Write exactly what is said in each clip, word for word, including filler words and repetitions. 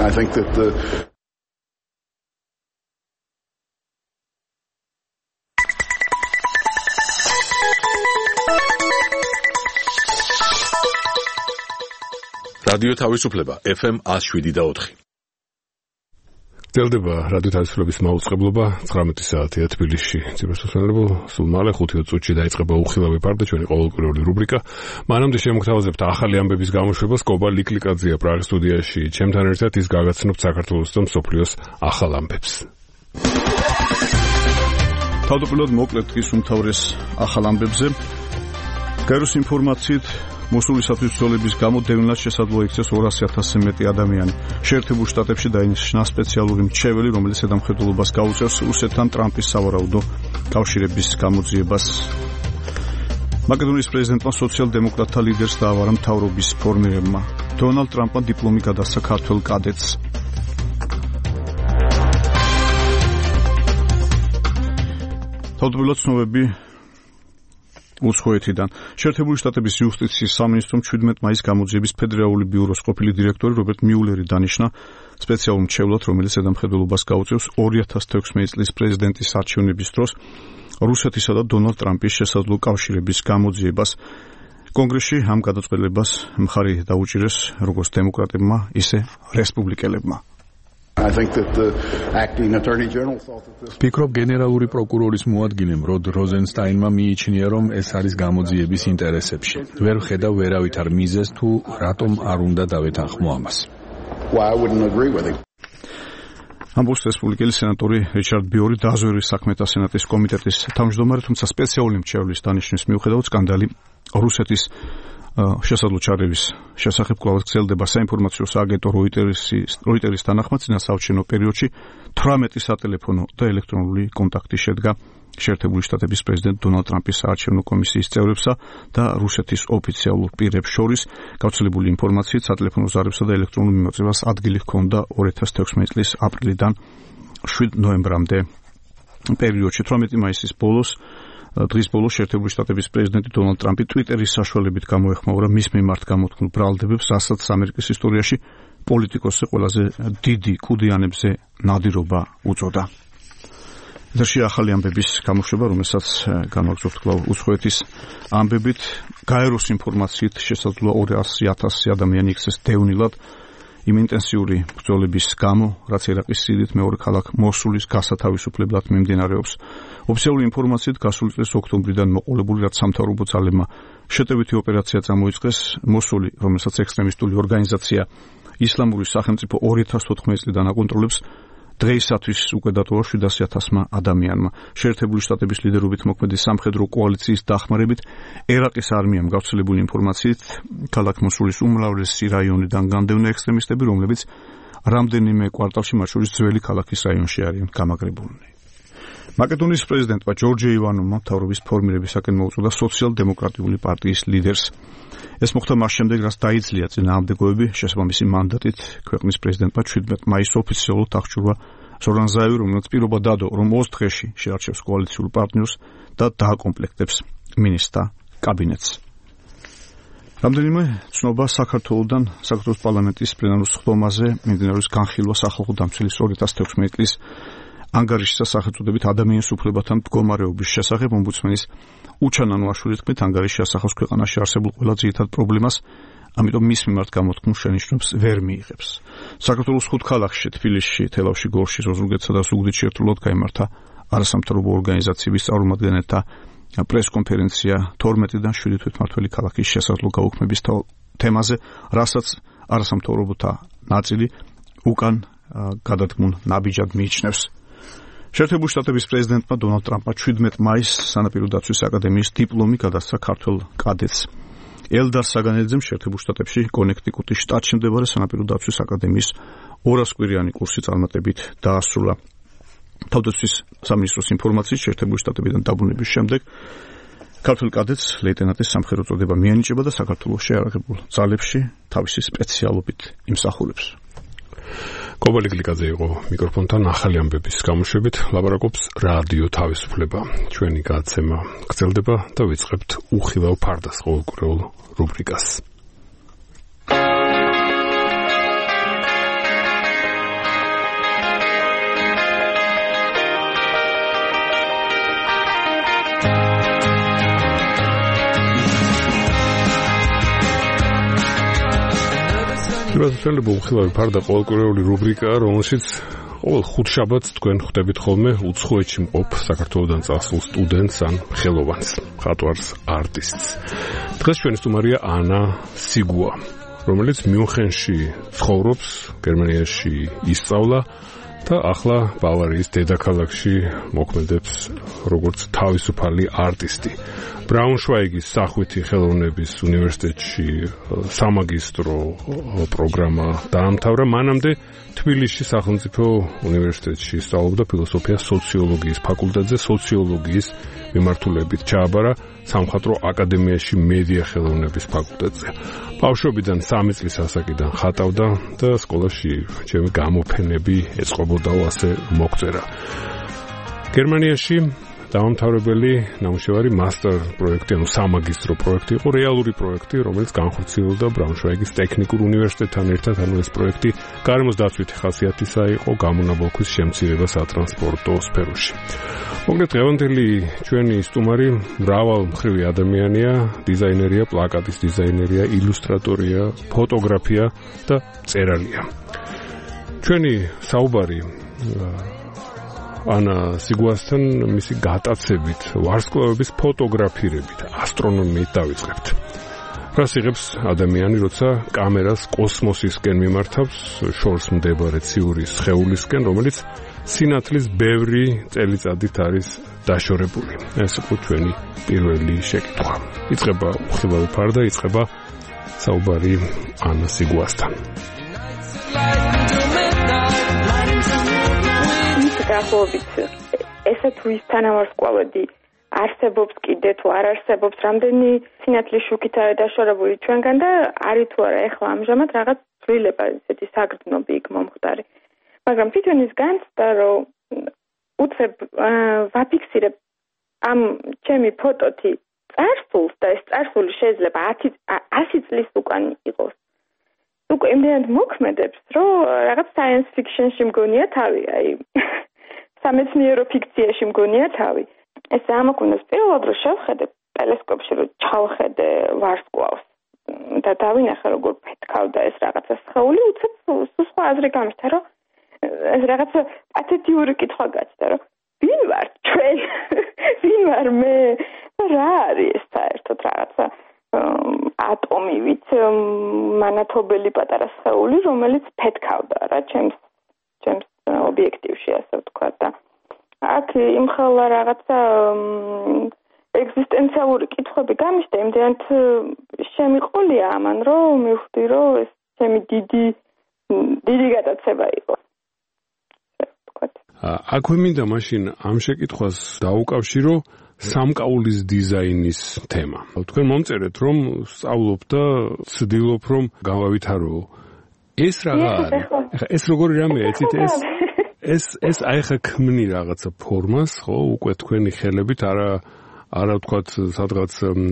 I think that the რადიო თავისუფლება ეფ ემ one oh seven და four. გრძელდება რადიო თავისუფლების მაუწყებლობა ცხრამეტი საათია თბილისში. ციფროსაცენლებო სულ მალე ხუთი წუთში დაიწყება უხილავი პარდა ჩვენი ყოველკვირეული რუბრიკა. მანამდე შემოგთავაზებთ ახალი ამბების გამოშვებას კობა ლიკლიკაძეა პრაღის სტუდიაში. ჩემთან ერთად ის გაგაცნობთ საქართველოს და მსოფლიოს ახალ ამბებს. თავდაპირველად მოკლედ დღის უმთავრეს ახალ ამბებზე. გაეროს ინფორმაციით მოსულისათვის ბრძოლების გამო დევნილად შესაძლოა იქცეს ორასი ათასზე მეტი ადამიანი. შეერთებულ შტატებში დაინიშნა სპეციალური მრჩეველი, რომელიც ზედამხედველობას გაუწევს რუსეთთან ტრამპის სავარაუდო კავშირების გამოძიებას. მაკედონიის პრეზიდენტმა სოციალ-დემოკრატთა ლიდერს დაავალა მთავრობის ფორმირება. დონალდ ტრამპმა დიპლომი გადასცა ქართველ კადეტს. თავდაპირველად ცნობები უცხოეთიდან. შეერთებული შტატების იუსტიციის სამინისტრომ შვიდმეტი მაისს გამოძიების ფედერალური ბიუროს ყოფილი დირექტორი რობერტ მიულერი დანიშნა სპეციალურ მრჩევლად, რომელიც ზედამხედველობას გაუწევს ორი ათას თექვსმეტი წლის პრეზიდენტის არჩევნების დროს რუსეთისა და დონალდ ტრამპის შესაძლო კავშირების გამოძიებას. კონგრესში ამ გადაწყვეტილებას მხარი დაუჭირეს როგორც დემოკრატებმა, ისე რესპუბლიკელებმა. I think that the acting attorney general thought that this Pikrov გენერალური პროკურორის მოადგილემ როდ როზენსტაინმა მიიჩნია, რომ ეს არის გამოძიების ინტერესებში. ვერ ხედავ ვერავითარ მიზეზს თუ რატომ არ უნდა დავეთანხმო ამას. why I wouldn't agree with him. ამბობს რესპუბლიკელი სენატორი რიჩარდ ბიორი დაზვერვის საქმეთა სენატის კომიტეტის თავმჯდომარე, თუმცა სპეციალური მრჩევლის დანიშნვის მიუხედავად სკანდალი რუსეთის შესაძლო ჩარევის შესახებ კვლავ გრძელდება. საინფორმაციო სააგენტო როიტერის თანახმად წინა საარჩევნო პერიოდში თვრამეტი სატელეფონო და ელექტრონული კონტაქტი შედგა შეერთებული შტატების პრეზიდენტ დონალდ ტრამპის საარჩევნო კომისიის წევრებსა და რუსეთის ოფიციალურ პირებს შორის. გავრცელებული ინფორმაციით სატელეფონო ზარებსა და ელექტრონულ მიმოწევას ადგილი ჰქონდა ორი ათას თექვსმეტი წლის აპრილიდან შვიდ ნოემბრამდე პერიოდში. თვრამეტი მაისის ბოლოს დღის ბოლოს შეერთებული შტატების პრეზიდენტი დონალდ ტრამპი ტვიტერის საშუალებით გამოეხმაურა მის მიმართ გამოთქმულ ბრალდებებს, რასაც ამერიკის ისტორიაში პოლიტიკოსზე ყველაზე დიდი კუდიანებზე ნადირობა უწოდა. ეთერში ახალი ამბების გამოშვება, რომელსაც განვაგრძობთ კვლავ უცხოეთის ამბებით. გაეროს ინფორმაციით შესაძლოა ორასი ათასი ადამიანი იქცეს დევნილად იმ ინტენსიური ბრძოლების გამო, რაც ერაყის სიდიდით მეორე ქალაქ მოსულის გასათავისუფლებლად მიმდინარეობს. ოფიციალური ინფორმაციით გასული წლის ოქტომბრიდან მოყოლებული, რაც სამთავრობო ძალებმა შეტევითი ოპერაცია წამოიწყეს, მოსული, რომელსაც ექსტრემისტული ორგანიზაცია ისლამური სახელმწიფო ორი ათას ოთხმეტი წლიდან აკონტროლებს, დღეისათვის უკვე დატოვა შვიდასი ათასმა ადამიანმა. შეერთებული შტატების ლიდერობით მოქმედი სამხედრო კოალიციის დახმარებით ერაყის არმიამ გავრცელებული ინფორმაციით ქალაქ მოსულის უმრავლესი რაიონიდან განდევნა ექსტრემისტები, რომლებიც რამდენიმე კვარტალში, მათ შორის ძველი ქალაქის რაიონში არიან გამაგრებულნი. მაკედონიის პრეზიდენტმა ჯორჯი ივანოვმა მთავრობის ფორმირებისაკენ მოუწოდა სოციალ-დემოკრატიული პარტიის ლიდერს. ეს მოხდა მას შემდეგ, რაც დაიძლია წინააღმდეგობები შესაბამისი მანდატით ქვეყნის პრეზიდენტმა შვიდმეტი მაისს ოფიციალურად აღჭურვა ზორან ზაევი, რომელიც პირობა დადო, რომ ოცი დღეში შეარჩევს კოალიციურ პარტნიორს და დააკომპლექტებს მინისტრთა კაბინეტს. რამდენიმე ცნობა საქართველოსთან საქართველოს პარლამენტის პლენარულ სხდომაზე მიმდინარეობს განხილვა სახალხო დამცველის ორი ათას თექვსმეტი წლის ანგარიშის სახელწოდებით ადამიანის უფლებათა მდგომარეობის შესახებ. ომბუდსმენის უჩანანო აშურის თქმით, ანგარიში ასახავს ქვეყანაში არსებულ ყველა ძირითად პრობლემას, ამიტომ მის მიმართ გამოთქმულ შენიშვნებს ვერ მიიღებს. საქართველოს ხუთ ქალაქში, თბილისში, თელავში, გორში, ზოზურგეთსა და ზუგდიდში ერთდროულად გაიმართა არასამთავრობო ორგანიზაციების წარმომადგენელთა პრესკონფერენცია თორმეტიდან შვიდი თვითმმართველი ქალაქის შესაძლო გაუქმების თემაზე, რასაც არასამთავრობოთა ნაწილი უკან გადადგმულ ნაბიჯად მიიჩნევს. შეერთებული შტატების პრეზიდენტმა დონალდ ტრამპმა შვიდმეტი მაისს სანაპირო დაცვის აკადემიის დიპლომი გადასცა ქართველ კადეტს. ელდარ საგანეძემ შეერთებულ შტატებში კონექტიკუტის შტატში მდებარე სანაპირო დაცვის აკადემიის ორასკვირიანი კურსი წარმატებით დაასრულა. თავდაცვის სამინისტროს ინფორმაციით შეერთებული შტატებიდან დაბრუნების შემდეგ ქართველ კადეტს ლეიტენანტის სამხედრო წოდება მიანიჭება და საქართველოს შეიარაღებულ ძალებში თავისი სპეციალობით იმსახურებს. კობა ლიკლიკაძე იყო მიკროფონთან ახალი ამბების გამოშვებით. ლაპარაკობს რადიო თავისუფლება. ჩვენი გადაცემა გრძელდება და ვიწყებთ უხილავ ფარდას ყოველკვირეულ რუბრიკას. Ძირითადად უხილავი ფარდა ყოველკვირეული რუბრიკაა, რომელშიც ყოველ ხუთშაბათს თქვენ ხვდებით ხოლმე უცხოეთში მყოფ საქართველოდან წასულ სტუდენტს ან ხელოვანს, მხატვარს, არტისტს. დღეს ჩვენი სტუმარია ანა სიგუა, რომელიც მიუნხენში ცხოვრობს, გერმანიაში ისწავლა და ახლა ბავარიის დედაქალაქში მოქმედებს როგორც თავისუფალი არტისტი. ბრაუნშვაიგის სახვითი ხელოვნების უნივერსიტეტში სამაგისტრო პროგრამა დაამთავრა, მანამდე თბილისში სახელმწიფო უნივერსიტეტში სწავლობდა ფილოსოფიას სოციოლოგიის ფაკულტეტზე, სოციოლოგიის მიმართულებით ჩააბარა სამხატვრო აკადემიაში მედია ხელოვნების ფაკულტეტზე. ბავშვობიდან სამი წლის ასაკიდან ხატავდა და სკოლაში ჩემი გამოფენები ეწყობოდაო, ასე მოგწერა. გერმანიაში დაამთავრებელი ნამუშევარი მასტერ პროექტი, ანუ სამაგისტრო პროექტი იყო, რეალური პროექტი, რომელიც განხორციელდა ბრაუნშვაიგის ტექნიკურ უნივერსიტეტთან ერთად, ანუ ეს პროექტი გარემოს დაცვითი ხასიათისა იყო, გამონაბოლქვის შემცირება სატრანსპორტო სფეროში. მოკლედ, დღევანდელი ჩვენი სტუმარი მრავალმხრივი ადამიანია, დიზაინერია, პლაკატის დიზაინერია, ილუსტრატორია, ფოტოგრაფია და მწერალია. ჩვენი საუბარი ანა სიგუასთან მისი გატაცებით, ვარსკვლავების ფოტოგრაფირებით, ასტრონომიით დავიწყებთ. რას იღებს ადამიანი, როცა კამერას კოსმოსისკენ მიმართავს, შორს მდებარე ციური სხეულისკენ, რომელიც სინათლის ბევრი წელიწადით არის დაშორებული. ეს იყო ჩვენი პირველი შეკითხვა. იწყება უხილავი ფარდა, იწყება საუბარი ანა სიგუასთან. გახობით ესე თუ ის თანავარსკვლავედი არსებობს კიდე თუ არ არსებობს, რამდენი სინათლის შუქით არის დაშორებული ჩვენგან და არის თუ არა ეხლა ამჟამად რაღაც ცვლილება, ესეთი საგრძნობი იქ მომხდარი. მაგრამ თვითონ ის განცდა, რომ უცებ ვაფიქსირებ ამ ჩემი ფოტოთი წარსულს და ეს წარსული შეიძლება ათი წლის უკან იყოს. უკვე იმდენად მოქმედებს, რომ რაღაც science fiction-ში მგონია თავი, აი სამეცნიერო ფიქციაში მგონია თავი. ეს ამოქმედებს პირველად რომ შევხედე ტელესკოპში, რომ ჩავხედე ვარსკვლავს და დავინახე როგორ ფეთქავდა ეს რაღაცა სხეული, უცებ სხვა აზრი გამიხდა, რომ ეს რაღაცა პათეტიური კითხვა გაჩნდა, რომ ვინ ვარ ჩვენ? ვინ ვარ მე? რა არის ეს საერთოდ რაღაცა ატომივით მანათობელი პატარა სხეული, რომელიც ფეთქავდა რა ჩემს ჩემს ობიექტივში, ასე ვთქვა და აქ იმხელა რაღაცა ეგზისტენციალური კითხვები გამიშდა, იმდენად შემიყოლია ამან, რომ მივხვდი, რომ ეს ჩემი დიდი დიდი გატაცება იყო. აქვე მინდა მაშინ ამ შეკითხვას დაუკავშირო სამკაულის დიზაინის თემა. თქვენ მომწერეთ, რომ სწავლობ და ცდილობ, რომ გავავითარო. ეს რაღა არის? ეხლა ეს როგორი რამეა, იცით ეს ეს ეს აი ხა ქმნი რაღაცა ფორმას, ხო, უკვე თქვენი ხელებით არა არა ვთქვათ სადღაც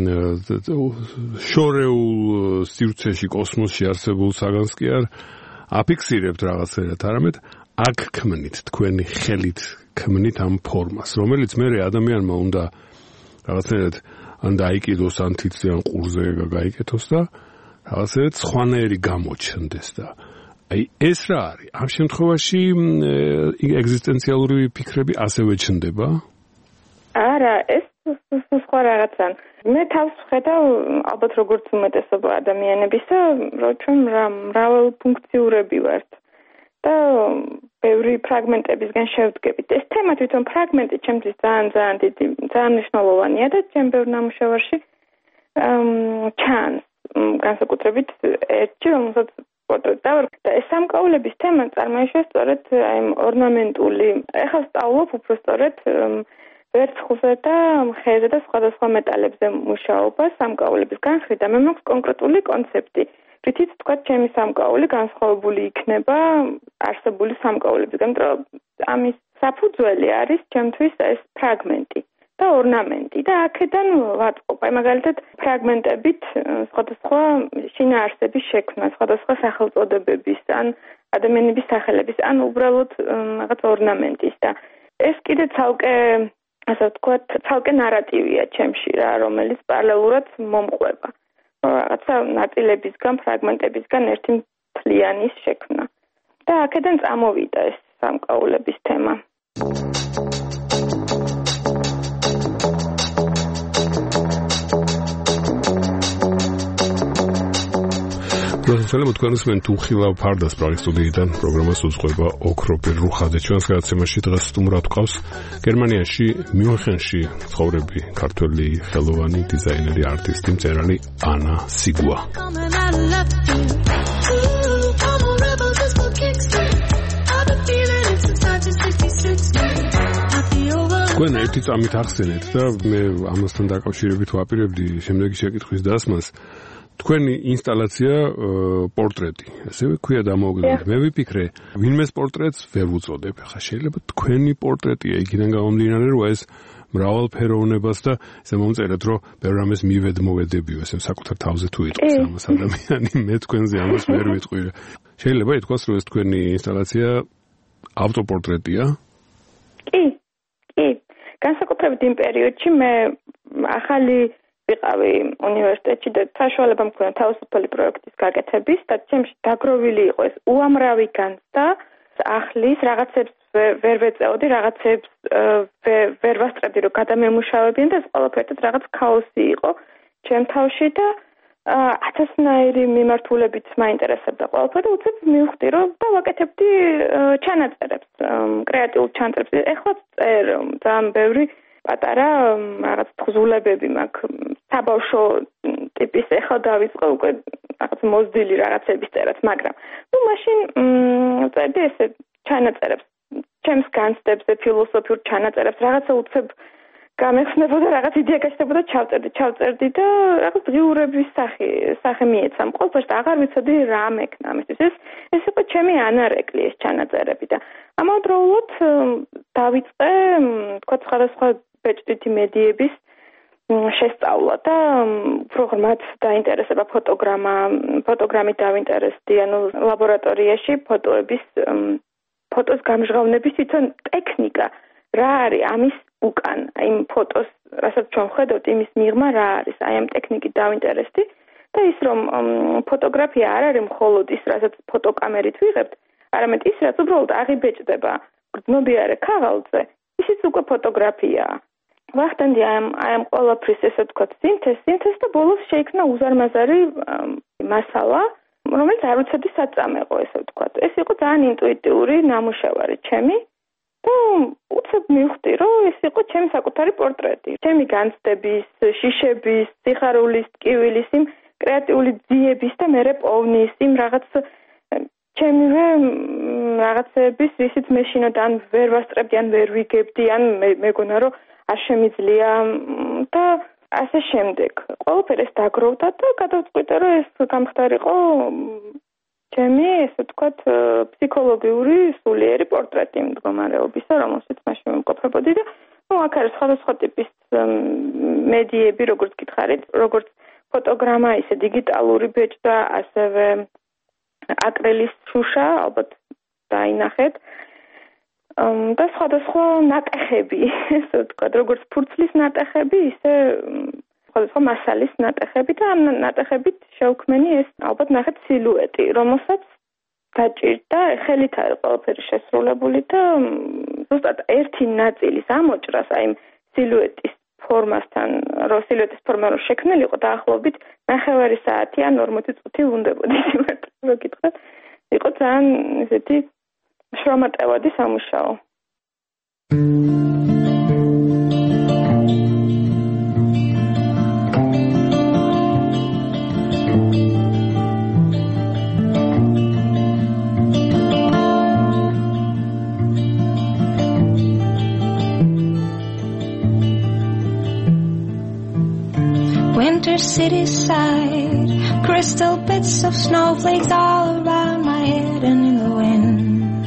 შორეულ სივრცეში, კოსმოსში არსებულ საგანს კი არ აფიქსირებთ რაღაცერად, არამედ აქ ქმნით, თქვენი ხელით ქმნით ამ ფორმას, რომელიც მე ადამიანმა უნდა რაღაცერად ან დაიკიდოს, ან თითიან ყურზე გაიკეთოს და რაღაცერად სხვანაირი გამოჩნდეს და აი ეს რა არის? ამ შემთხვევაში ეგზისტენციალური ფიქრები ასევე ჩნდება? არა, ეს სხვა რაღაცა. მე თავს ვხედავ ალბათ როგორც უმეტესობა ადამიანებისა, რომ ჩვენ მრავალფუნქციურები ვართ და ბევრი ფრაგმენტებისგან შევდგებით. ეს თემა თვითონ ფრაგმენტი ჩემთვის ძალიან ძალიან დიდი, ძალიან მნიშვნელოვანია და ჩემ ბევრ ნამუშევარში ჩანს, განსაკუთრებით ერთი, რომელსაც ფოტოს დავარ და ეს სამკაულების თემა წარმოიშვა სწორედ აი ორნამენტული. ეხლა სწავლობ უფრო სწორედ ვერცხლზე და ხეზე და სხვადასხვა მეტალებზე მუშაობა სამკაულების განხრიდან. მე მაქვს კონკრეტული კონცეფტი, რითიც თქვა ჩემი სამკაული განსხვავებული იქნება არსებული სამკაულებისგან. ამის საფუძველი არის ჩემთვის ეს ფრაგმენტი და ორნამენტი და აქედან ვაწყობ. აი მაგალითად ფრაგმენტებით სხვადასხვა შინაარსების შექმნა, სხვადასხვა სახელწოდებების ან ადამიანების სახელების, ან უბრალოდ რაღაც ორნამენტის და ეს კიდე ცალკე ასე ვთქვათ, ცალკე ნარატივია ჩემში რა, რომელიც პარალელურად მომყვება. რაღაცა ნაწილებისგან, ფრაგმენტებისგან ერთი მთლიანის შექმნა. და აქედან წამოვიდა ეს სამკაულების თემა. Prosecele მოთქვამენ თუ ხილავ ფარდას პრაღის სტუდიიდან პროგრამას უძღვება ოქროპირ რუხაძე. ჩვენს გადაცემაში დღეს სტუმრად ყავს გერმანიაში მიუნხენში ცხოვრები ქართველი ხელოვანი დიზაინერი არტისტი მწერალი ანა სიგუა. თქვენ ერთი წამით ახსენეთ და მე ამასთან დაკავშირებით ვაპირებდი შემდეგი შეკითხვის დასმას. თქვენი ინსტალაცია პორტრეტი, ასევე ქვია დამოუკიდებლად. მე ვიფიქრე, ვინმეს პორტრეტს ვერ ვუწოდებ. ხა შეიძლება თქვენი პორტრეტია, იქიდან გამომდინარე, რომ ეს მრავალფეროვნებას და ესე მომწერეთ, რომ ბევრ რამეს მივედმოვედებიო, ესე საკუთარ თავზე თუ იტყვის ამას ადამიანი, მე თქვენზე ამას ვერ ვიტყვი. შეიძლება ითქვას, რომ ეს თქვენი ინსტალაცია ავტოპორტრეტია? კი, კი. განსაკუთრებით იმ პერიოდში მე ახალი ვიყავი უნივერსიტეტში და საშუალება მქონდა თავისუფალი პროექტის გაკეთების და ჩემში დაგროვილი იყო ეს უამრავი განცდა ახლის რაღაცებს ვერ ვეწეოდი, რაღაცებს ვერ ვასწრებდი, რომ გადამემუშავებიან და ეს ყველაფერთან რაღაც ქაოსი იყო ჩემ თავში და ათასნაირი მიმართულებით მაინტერესებდა ყველაფერი და უცებ მივხვდი, რომ და ვაკეთებდი ჩანაწერებს, კრეატიულ ჩანაწერებს. ეხლაც წერ ძალიან ბევრი პატარა რაღაც თხზულებები მაქვს საბავშვო ტიპის ეხლა დავიწყე უკვე რაღაც მოზრდილი რაღაცების წერაც, მაგრამ ნუ მაშინ წერდი ესე ჩანაწერებს, ჩემს განცდებზე, ფილოსოფიურ ჩანაწერებს, რაღაცა უცებ გამეხსნებოდა, რაღაც იდეა გაჩნდებოდა, ჩავწერდი, ჩავწერდი და რაღაც დღიურების სახე, სახე მიეცამ. ყველაფერს აღარ ვიცოდი რა მექნა ამისთვის. ეს ეს იყო ჩემი ანარეკლი ეს ჩანაწერები და ამავდროულად დავიწყე, თქვა სხვადასხვა ბეჭდვითი მედიების შესწავლა და უფრო ღრმად დაინტერესება ფოტოგრამა, ფოტოგრამით დავინტერესდი, ანუ ლაბორატორიაში ფოტოების ფოტოს გამჟღავნების თვითონ ტექნიკა რა არის ამის უკან, აი იმ ფოტოს, რასაც ჩვენ ვხედავთ, იმის მიღმა რა არის, აი ამ ტექნიკით დავინტერესდი და ის რომ ფოტოგრაფია არ არის მხოლოდ ის, რასაც ფოტოკამერით ვიღებთ, არამედ ის, რაც უბრალოდ აღიბეჭდება გრძნობიარე ქაღალდზე, ისიც უკვე ფოტოგრაფიაა. ვახტენდი აი ამ აი ამ ყველაფრის ესე ვთქვათ სინთეზს, სინთეზს და ბოლოს შეიქმნა უზარმაზარი მასალა, რომელიც არ ვიცოდი სად წამეყო, ესე ვთქვათ. ეს იყო ძალიან ინტუიტიური ნამუშევარი ჩემი და უცებ მივხვდი, რომ ეს იყო ჩემი საკუთარი პორტრეტი. ჩემი განცდების, შიშების, სიხარულის, ტკივილის, იმ კრეატიული ძიების და მერე პოვნის, იმ რაღაც ჩემივე რაღაცების, რისიც მე შინოდ ან ვერ ვასწრებდი, ან ვერ ვიგებდი, ან მეგონა, რომ არ შემიძლია და ასე შემდეგ. ყველაფერი ეს დაგროვდა და გადავწყვიტე, რომ ეს გამხდარიყო ჩემი, ესე ვთქვათ, ფსიქოლოგიური სულიერი პორტრეტი მდგომარეობისა, რომელშიც მაშინ ვიმყოფებოდი და ნუ აქ არის სხვადასხვა ტიპის მედიები, როგორც გითხარით, როგორც ფოტოგრამა, ისე დიგიტალური ბეჭდა, ასევე აკრილის შუშა, ალბათ დაინახეთ. და სხვადასხვა ნატეხები, ესე ვთქვათ, როგორც ფურცლის ნატეხები, ისე სხვადასხვა მასალის ნატეხები და ამ ნატეხებით შევქმენი ეს ალბათ ნახეთ სილუეტი, რომელსაც დაჭირდა ხელით არის ყველაფერი შესრულებული და ზუსტად ერთი ნაწილის ამოჭრას, აი სილუეტის ფორმასთან, რო სილუეტის ფორმა რო შექმნილიყო დაახლოებით ნახევარი საათი ან ორმოცი წუთი უნდებოდა სიმართლე რო გითხრათ. იყო ძალიან ესეთი შრომატევადი სამუშაო. Winter city side, crystal bits of snowflakes all around my head and in the wind.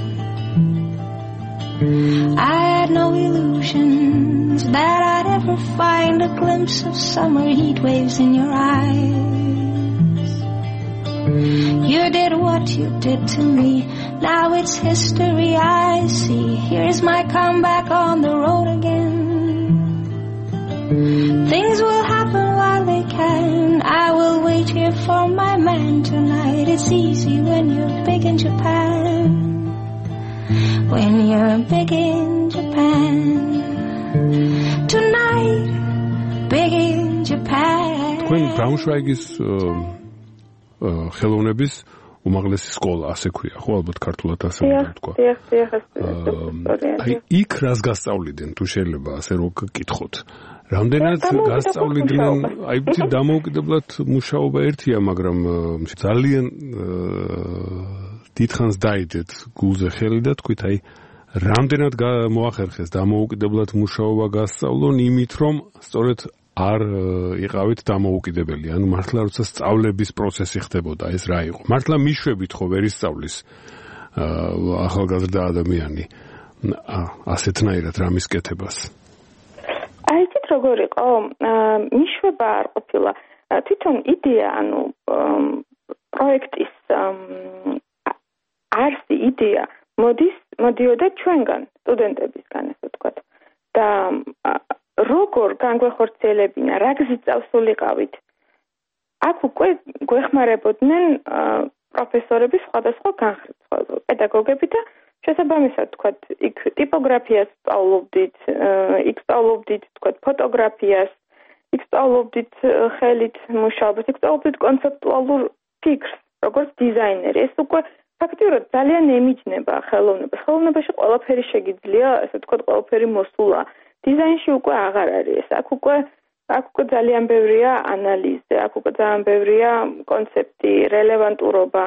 I had no illusions that I'd ever find a glimpse of summer heat waves in your eyes. You did what you did to me, now it's history I see. Here's my comeback on the road again. Things will happen while they can. I will wait here for my man tonight. It's easy when you're big in Japan. When you're big in Japan. Tonight, big in Japan. თქვენ ბრაუნშვაიგის ხელოვნების უმაღლესი სკოლა ასე ქვია, ხო, ალბათ ქართულად ასე უნდა თქვა. დიახ, დიახ, დიახ. აი, იქ რას გასწავლიდნენ, თუ შეიძლება ასე რო გკითხოთ. რამდენად გასწავლიდნენ, აი, ვიცი, დამოუკიდებლად მუშაობა ერთია, მაგრამ ძალიან დიდხანს დაიდეთ გულზე ხელი და თქვით, აი, რამდენად მოახერხეს დამოუკიდებლად მუშაობა გასწავლონ იმით, რომ სწორედ არ იყავით დამოუკიდებელი, ანუ მართლა როცა სწავლების პროცესი ხდებოდა, ეს რა იყო? მართლა მიშვებით ხო ვერ ისწავლის ახალგაზრდა ადამიანი ასეთნაირად რამის კეთებას? აი, იცით როგორ იყო? მიშვება არ ყოფილა. თვითონ იდეა, ანუ პროექტის არსი იდეა მოდის, მოდიოდა ჩვენგან, სტუდენტებისგან, ესე ვთქვათ. და როგორ განგვეხორციელებინა, რა გზით წავსულიყავით. აქ უკვე გვეხმარებოდნენ პროფესორები სხვადასხვა განხრით, პედაგოგები და შესაბამისად, თქვათ, იქ ტიპოგრაფიას სწავლობდით, იქ სწავლობდით, თქვათ, ფოტოგრაფიას, იქ სწავლობდით ხელით მუშაობას, იქ სწავლობდით კონცეპტუალურ ფიქრს, როგორც დიზაინერი. ეს უკვე ფაქტიურად ძალიან ემიჯნება ხელოვნებას. ხელოვნებაში ყველაფერი შეგიძლია, ესე ვთქვათ, ყველაფერი მოსულა. დიზაინში უკვე აღარ არის. აქ უკვე აქ უკვე ძალიან ბევრია ანალიზი, აქ უკვე ძალიან ბევრია კონცეფტი, რელევანტურობა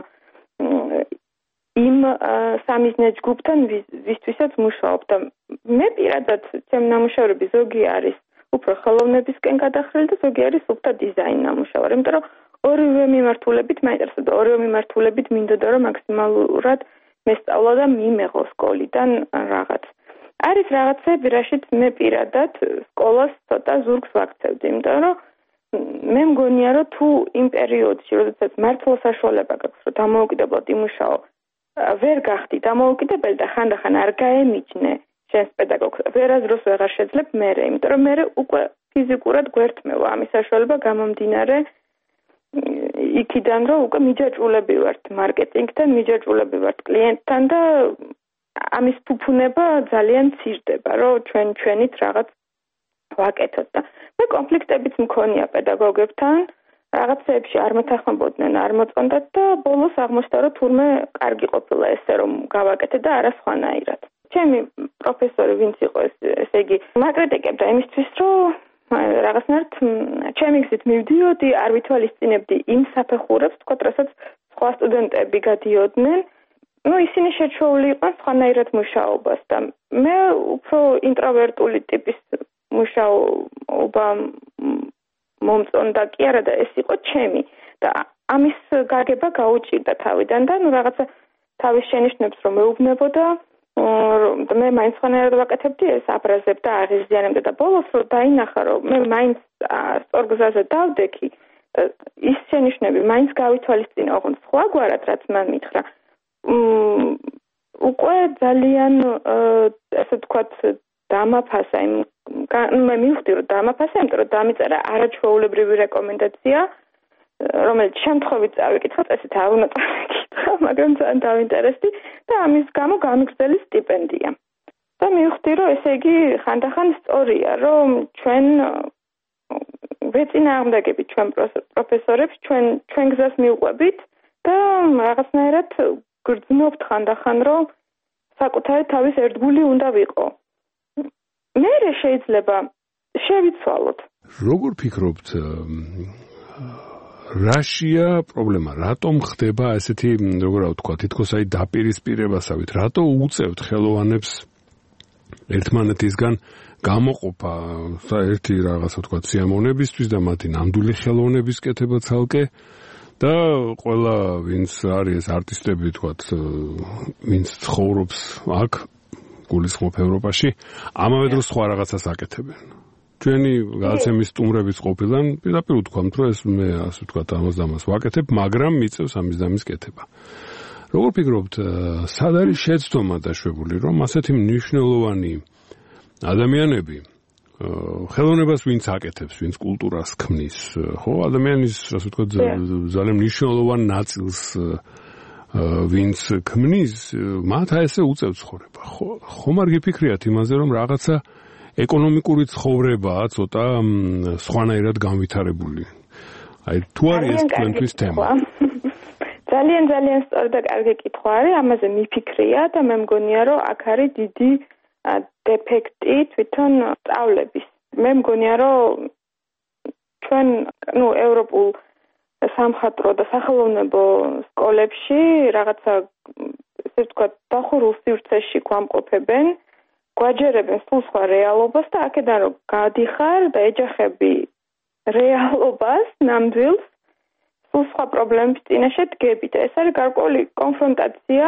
იმ სამიზნე ჯგუფთან, ვისთვისაც მუშაობ და მე პირადად ჩემ ნამუშევრები ზოგი არის უფრო ხელოვნებისკენ გადახრილი და ზოგი არის უფრო დიზაინ ნამუშევარი, იმიტომ რომ ორივე მიმართულებით მაინტერესებდა, ორივე მიმართულებით მინდოდა რომ მაქსიმალურად მესწავლა და მიმეღო სკოლიდან რაღაც. არის რაღაცები, რაშიც მე პირადად სკოლას ცოტა ზურგს ვაქცევდი, იმიტომ რომ მე მგონია, რომ თუ იმ პერიოდში, როდესაც მართლა საშუალება გაქვს, რომ დამოუკიდებლად იმუშაო, ვერ გახდი დამოუკიდებელი და ხანდახან არ გაემიჯნე შენს პედაგოგს, ვერასდროს ვეღარ შეძლებ მერე, იმიტომ რომ მერე უკვე ფიზიკურად გვერთმევა ამის საშუალება გამომდინარე იქიდან, რომ უკვე მიჯაჭვულები ვართ მარკეტინგთან, მიჯაჭვულები ვართ კლიენტთან და ამის ფუფუნება ძალიან ცირდება, რომ ჩვენ ჩვენით რაღაც ვაკეთოთ და მე კონფლიქტებიც მქონია პედაგოგებთან, რაღაცეებში არ მეთანხმებოდნენ, არ მოწონდათ და ბოლოს აღმოჩნდა, რომ თურმე კარგი ყოფილა ესე რომ გავაკეთე და არა სხვანაირად. ჩემი პროფესორი ვინც იყო ესე იგი მაკრიტიკებდა იმისთვის, რომ რაღაცნაირად ჩემი გზით მივდიოდი, არ ვითვალისწინებდი იმ საფეხურებს, თქო, რასაც სხვა სტუდენტები გადიოდნენ. Ну, ისინი შეჩვეული იყვნენ სხვანაირად მუშაობას და მე უფრო ინტროვერტული ტიპის მუშაობა მომწონდა კი არა და ეს იყო ჩემი და ამის გაგება გაუჭირდა თავიდან და ნუ რაღაცა თავის შენიშვნებს რომ მეუბნებოდა და მე მაინც სხვანაირად ვაკეთებდი ეს აბრაზებ და აღიზიანებდა და ბოლოს რომ დაინახა რომ მე მაინც სწორ გზაზე დავდექი ის შენიშვნები მაინც გავითვალისწინა ოღონდ სხვაგვარად რაც მან მითხრა უკვე ძალიან ესე ვთქვათ დამაფასა იმ მე მივხვდი რომ დამაფასა იმიტომ რომ დამიწერა არაჩვეულებრივი რეკომენდაცია რომელიც შემთხვევით წავიკითხა წესით არ უნდა წავიკითხა მაგრამ ძალიან დავინტერესდი და ამის გამო გამიგრძელი სტიპენდია და მივხვდი რომ ესე იგი ხანდახან სწორია რომ ჩვენ ვეწინააღმდეგებით ჩვენ პროფესორებს ჩვენ ჩვენ გზას მივყვებით და რაღაცნაირად გრძნობთ ხანდახან რომ საკუთარი თავის ერთგული უნდა ვიყო. მე შეიძლება შევიცვალოთ. როგორ ფიქრობთ რაშია პრობლემა? რატომ ხდება ესეთი როგორ ვთქვა, თითქოს აი დაპირისპირებასავით, რატო უწევთ ხელოვანებს ერთმანეთისგან გამოყოფა ერთი რაღაცა ვთქვა სიამოვნებისთვის და მათი ნამდვილი ხელოვნების კეთება ცალკე და ყველა ვინც არის არტისტები ვთქვათ ვინც ცხოვრობს აქ გულისხმობ ევროპაში ამავე დროს სხვა რაღაცას აკეთებენ ჩვენი გადაცემის სტუმრების ყოფილან პირდაპირ ვთქვამთ რომ ეს მე ასე ვთქვათ ამას და ამას ვაკეთებ მაგრამ მიწევს ამის და ამის კეთება როგორ ფიქრობთ სად არის შეცდომა დაშვებული რომ ასეთი მნიშვნელოვანი ადამიანები ხელოვნებას ვინც აკეთებს, ვინც კულტურას ქმნის, ხო, ადამიანის, ასე ვთქვათ, ძალიან მნიშვნელოვან ნაწილს ვინც ქმნის, მათ ესე უწევს ცხოვრება. ხო, ხომ არ გიფიქრიათ იმაზე, რომ რაღაცა ეკონომიკური ცხოვრებაა ცოტა სხვანაირად განვითარებული. აი, თუ არის ეს თქვენთვის თემა. ძალიან ძალიან სწორი და კარგი კითხვა არის, ამაზე მიფიქრია და მე მგონია, რომ აქ არის დიდი დეფექტი თვითონ სწავლების. მე მგონია, რომ ჩვენ, ну, ევროპულ სამხატვრო და სახელოვნებო სკოლებში რაღაცა, ესე ვთქვათ, დახურულ სივრცეში გვამყოფებენ, გვაჯერებენ სულ სხვა რეალობას და აქედან რომ გადიხარ და ეჯახები რეალობას, ნამდვილს, სულ სხვა პრობლემების წინაშე დგები და ეს არის გარკვეული კონფრონტაცია,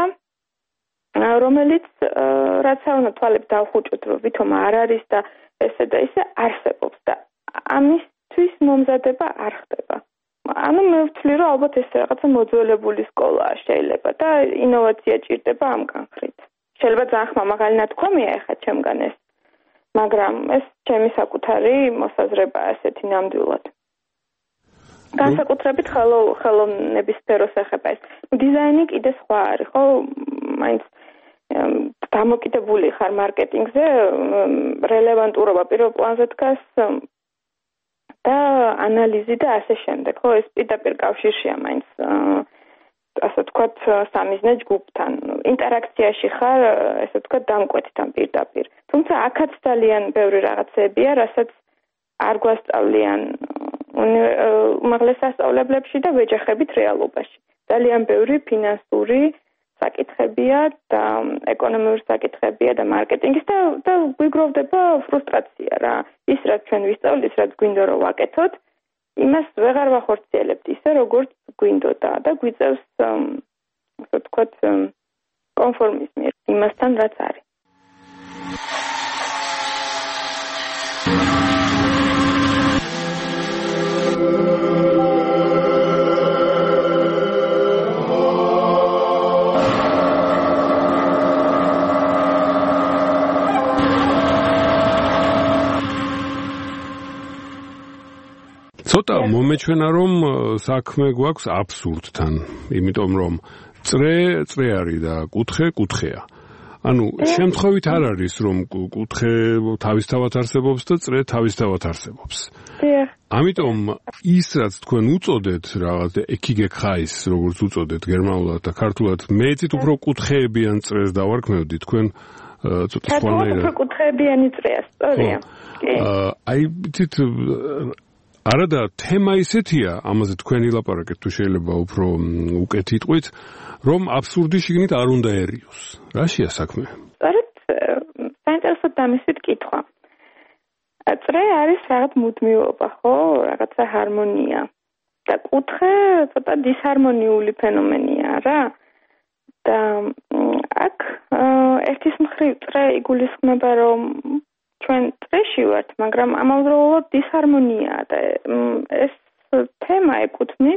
რომელიც რაც არ უნდა თვალებს დავხუჭოთ, რომ ვითომ არ არის და ესე და ისე არსებობს და ამისთვის მომზადება არ ხდება. ანუ მე ვთვლი, რომ ალბათ ეს რაღაცა მოძველებული სკოლაა შეიძლება და ინოვაცია ჭირდება ამ განხრით. შეიძლება ძალიან ხმამაღალი ნათქვამია ეხლა ჩემგან ეს, მაგრამ ეს ჩემი საკუთარი მოსაზრებაა ესეთი ნამდვილად. განსაკუთრებით ხელოვნების სფეროს ეხება ეს. დიზაინი კიდე სხვა არის, ხო? მაინც დამოკიდებული ხარ მარკეტინგზე, რელევანტურობა პირველ პლანზე დგას და ანალიზი და ასე შემდეგ. ხო, ეს პირდაპირ კავშირშია მაინც ასე ვთქვათ სამიზნე ჯგუფთან. ინტერაქციაში ხარ, ესე ვთქვათ, დამკვეთთან პირდაპირ. თუმცა აქაც ძალიან ბევრი რაღაცებია, რასაც არ გვასწავლიან უმაღლეს სასწავლებლებში და ვეჯახებით რეალობაში. ძალიან ბევრი ფინანსური საკითხებია და ეკონომიური საკითხებია და მარკეტინგის და და გვიგროვდება ფრუსტრაცია რა. ის რაც ჩვენ ვისწავლით, რაც გვინდა რომ ვაკეთოთ, იმას ვეღარ ვახორციელებთ ისე როგორც გვინდოდა და გვიწევს ასე ვთქვათ კონფორმიზმი იმასთან რაც არის. ცოტა მომეჩვენა რომ საქმე გვაქვს აბსურდთან, იმიტომ რომ წრე წრე არის და კუთხე კუთხეა. ანუ შემთხვევით არ არის რომ კუთხე თავისთავად არსებობს და წრე თავისთავად არსებობს. ამიტომ ის რაც თქვენ უწოდეთ რაღაც ეკიგექაის როგორც უწოდეთ გერმანულად და ქართულად მეცით უფრო კუთხეებიან წრეს დავარქმევდი თქვენ ცოტა სხვანაირად. უფრო კუთხეებიანი წრეა, სწორია. აი თით არადა თემა ისეთია, ამაზე თქვენი ლაპარაკეთ თუ შეიძლება უფრო უკეთ იტყვით, რომ აბსურდი შიგნით არ უნდაერიოს. რაშია საქმე? სწორედ საინტერესო დამისვით კითხვა. წრე არის რაღაც მუდმივობა, ხო, რაღაცა ჰარმონია. და კუთხე ცოტა დისჰარმონიული ფენომენია რა. და აქ ერთის მხრივ წრე იგულისხმება, რომ ჩვენ წრეში ვართ, მაგრამ ამავდროულად დისჰარმონია და ეს თემა ეკუთვნის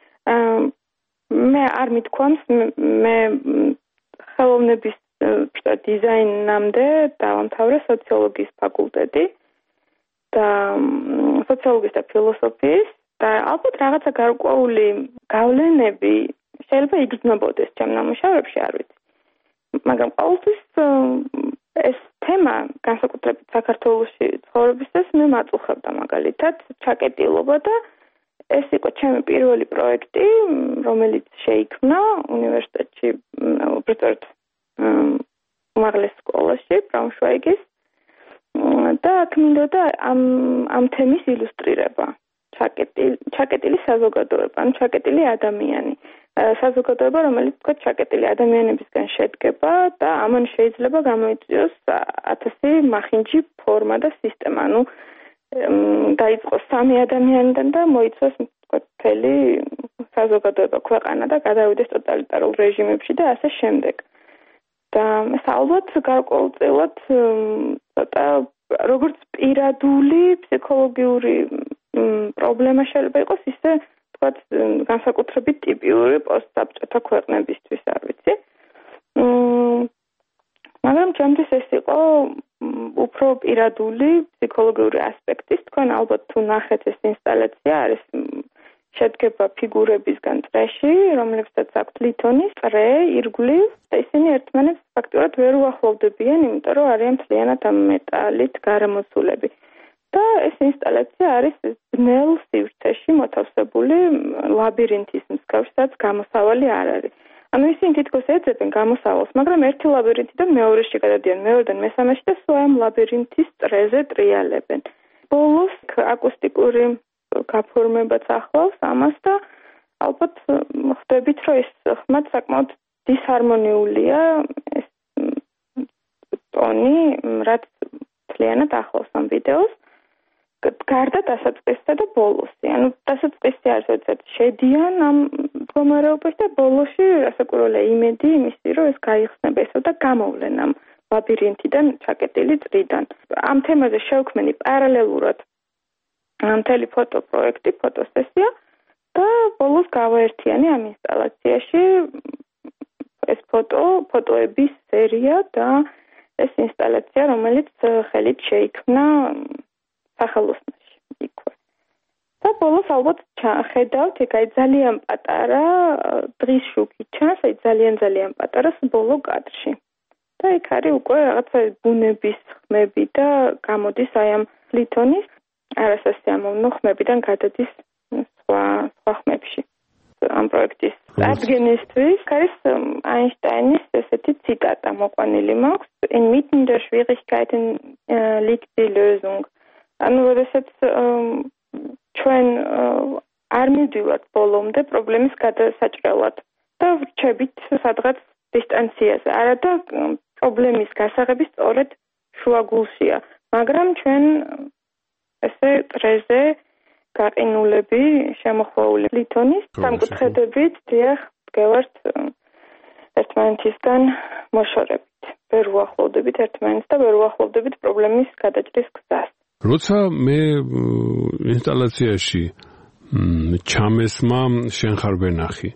მე არ მithქვამს მე ხელოვნების დიზაინამდე დავამთავრე სოციოლოგიის ფაკულტეტი და სოციოლოგიის და ფილოსოფიის და ალბათ რაღაცა გარკვეული გავლენები შეიძლება იგრძნობოდეს ჩემ ნამუშევრებში, არ ვიცი. მაგრამ ყოველთვის ეს თემა განსაკუთრებით საქართველოში ცხოვრებისას მე მაწუხებდა მაგალითად ჩაკეტილობა და ეს იყო ჩემი პირველი პროექტი, რომელიც შეიქმნა უნივერსიტეტში, უბრალოდ უმაღლეს სკოლაში, ბრაუნშვაიგის და მინდოდა ამ ამ თემის ილუსტრირება. ჩაკეტილი ჩაკეტილი საზოგადოება, ან ჩაკეტილი ადამიანი. საზოგადოება, რომელიც თქვა ჩაკეტილი ადამიანებისგან შედგება და ამან შეიძლება გამოიწვიოს ათასი მახინჯი ფორმა და სისტემა. ანუ დაიწყო სამი ადამიანიდან და მოიცვას თქვა მთელი საზოგადოება, ქვეყანა და გადავიდეს ტოტალიტარულ რეჟიმებში და ასე შემდეგ. და ეს ალბათ გარკვეულწილად ცოტა როგორც პირადული ფსიქოლოგიური პრობლემა შეიძლება იყოს, ისე თქვათ განსაკუთრებით ტიპიური პოსტსაბჭოთა ქვეყნებისთვის, არ ვიცი. მაგრამ ჩემთვის ეს იყო უფრო პირადული ფსიქოლოგიური ასპექტის, თქვენ ალბათ თუ ნახეთ ეს ინსტალაცია არის შედგება ფიგურებისგან წრეში, რომლებსაც აქვთ ლითონის წრე, ირგვლივ და ისინი ერთმანეთს ფაქტურად ვერ უახლოვდებიან, იმიტომ რომ არიან მთლიანად ამ მეტალით გარემოცულები. და ეს ინსტალაცია არის ბნელ სივრცეში მოთავსებული ლაბირინთის მსგავსი, სადაც გამოსავალი არ არის. ანუ ისინი თითქოს ეძებენ გამოსავალს, მაგრამ ერთი ლაბირინთიდან მეორეში გადადიან, მეორედან მესამეში და სულ ამ ლაბირინთის წრეზე ტრიალებენ. ბოლოს აკუსტიკური გაფორმებაც ახლავს ამას და ალბათ ხვდებით, რომ ეს ხმა საკმაოდ დისჰარმონიულია ეს ტონი, რაც მთლიანად ახლავს ამ ვიდეოს. გარდა დასაწყისისა და ბოლოსი. ანუ დასაწყისი არის, როდესაც შედიან ამ მდგომარეობაში და ბოლოში რასაკვირველია იმედი იმისი, რომ ეს გაიხსნება ესო და გამოვლენ ამ ლაბირინთიდან ჩაკეტილი წრიდან. ამ თემაზე შევქმენი პარალელურად მთელი ფოტოპროექტი, ფოტოსესია და ბოლოს გავაერთიანი ამ ინსტალაციაში ეს ფოტო, ფოტოების სერია და ეს ინსტალაცია, რომელიც ხელით შეიქმნა სახელოსნოში იქვე. და ბოლოს ალბათ ხედავთ, ეგ აი ძალიან პატარა დღის შუქი ჩანს, აი ძალიან ძალიან პატარა ბოლო კადრში. და იქ არის უკვე რაღაცა ბუნების ხმები და გამოდის აი ამ ლითონის არასასიამოვნო ხმებიდან გადადის სხვა სხვა ხმებში. ამ პროექტის ადგენისთვის არის აინშტაინის ესეთი ციტატა მოყვანილი მაქვს: In mitten der Schwierigkeiten liegt die Lösung. ანუ როდესაც ჩვენ არ მივდივართ ბოლომდე პრობლემის გადასაჭრელად და ვრჩებით სადღაც დისტანციაზე, არა და პრობლემის გასაღები სწორედ შუაგულშია, მაგრამ ჩვენ ესე წრეზე გაყინულები შემოხვეული ლითონის სამკუთხედებით დიახ ვდგევართ ერთმანეთისგან მოშორებით. ვერ უახლოვდებით ერთმანეთს და ვერ უახლოვდებით პრობლემის გადაჭრის გზას. როცა მე ინსტალაციაში ჩამესმა შენ ხარ ვენახი.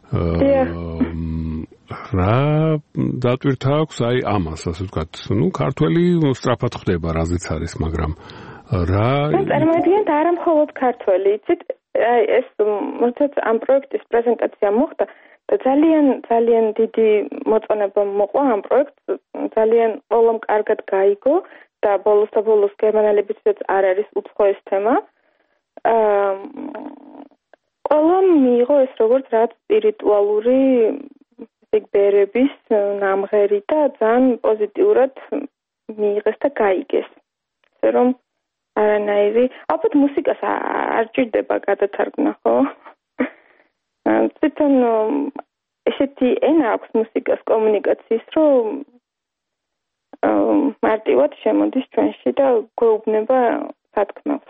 რა დატვირთა აქვს აი ამას, ასე ვთქვათ, ნუ ქართველი სწრაფად ხდება, რაზეც არის, მაგრამ რა წარმოიდგინეთ არა მხოლოდ ქართველი, იცით, აი ეს როდესაც ამ პროექტის პრეზენტაცია მოხდა და ძალიან ძალიან დიდი მოწონება მოყვა ამ პროექტს, ძალიან ყველამ კარგად გაიგო და ბოლოს და ბოლოს გერმანელებიც არ არის უცხო ეს თემა. აა ყველამ მიიღო ეს როგორც რაც სპირიტუალური ზეგბერების ნამღერი და ძალიან პოზიტიურად მიიღეს და გაიგეს. ესე რომ არანაირი, ალბათ მუსიკას არ ჭირდება გადათარგმნა, ხო? თვითონ ესეთი ენა აქვს მუსიკას კომუნიკაციის, რომ მარტივად შემოდის ჩვენში და გვეუბნება სათქმელს.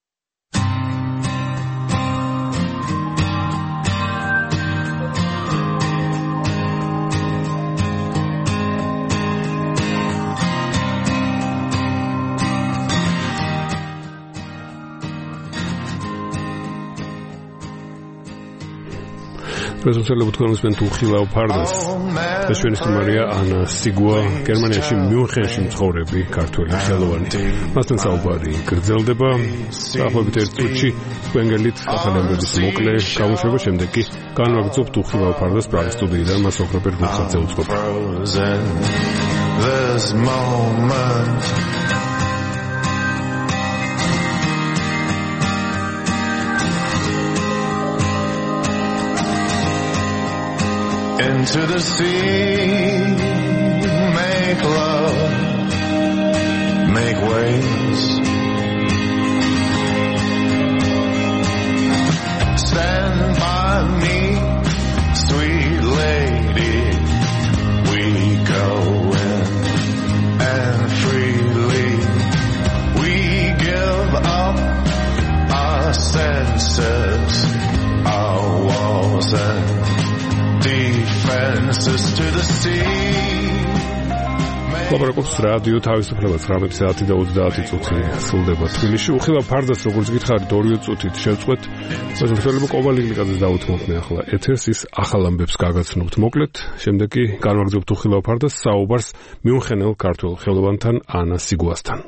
პრეზენტაცია თქვენს მენ თუ ხილავ ფარდას. ეს ჩვენი სტუმარია ანა სიგუა, გერმანიაში მიუნხენში მცხოვრები ქართველი ხელოვანი. მასთან საუბარი გრძელდება. დაახლოებით ერთ წუთში თქვენგელით ახალი ამბების მოკლე გამოშვება, შემდეგ კი განვაგრძობთ თუ ხილავ ფარდას პრაღის სტუდიიდან მას ოქროპერ გულხაძე უწყობს. This moment into the sea, make love, make waves, stand by me, sweet lady, we go in and freely we give up our senses, our walls and defenses to the sea. ლაპარაკობს რადიო თავისუფლება ცხრამეტი საათი და ოცდაათი წუთი სრულდება თბილისში. უხილავ ფარდას როგორც გითხარით ორივე წუთით შევწყვეთ. მოსახლეობა კოვალიგლიკაძეს დავუთმობთ მე ახლა ეთერს ის ახალ ამბებს გაგაცნობთ მოკლედ. შემდეგ კი განვაგრძობთ უხილავ ფარდას საუბარს მიუნხენელ ქართველ ხელოვანთან ანა სიგუასთან.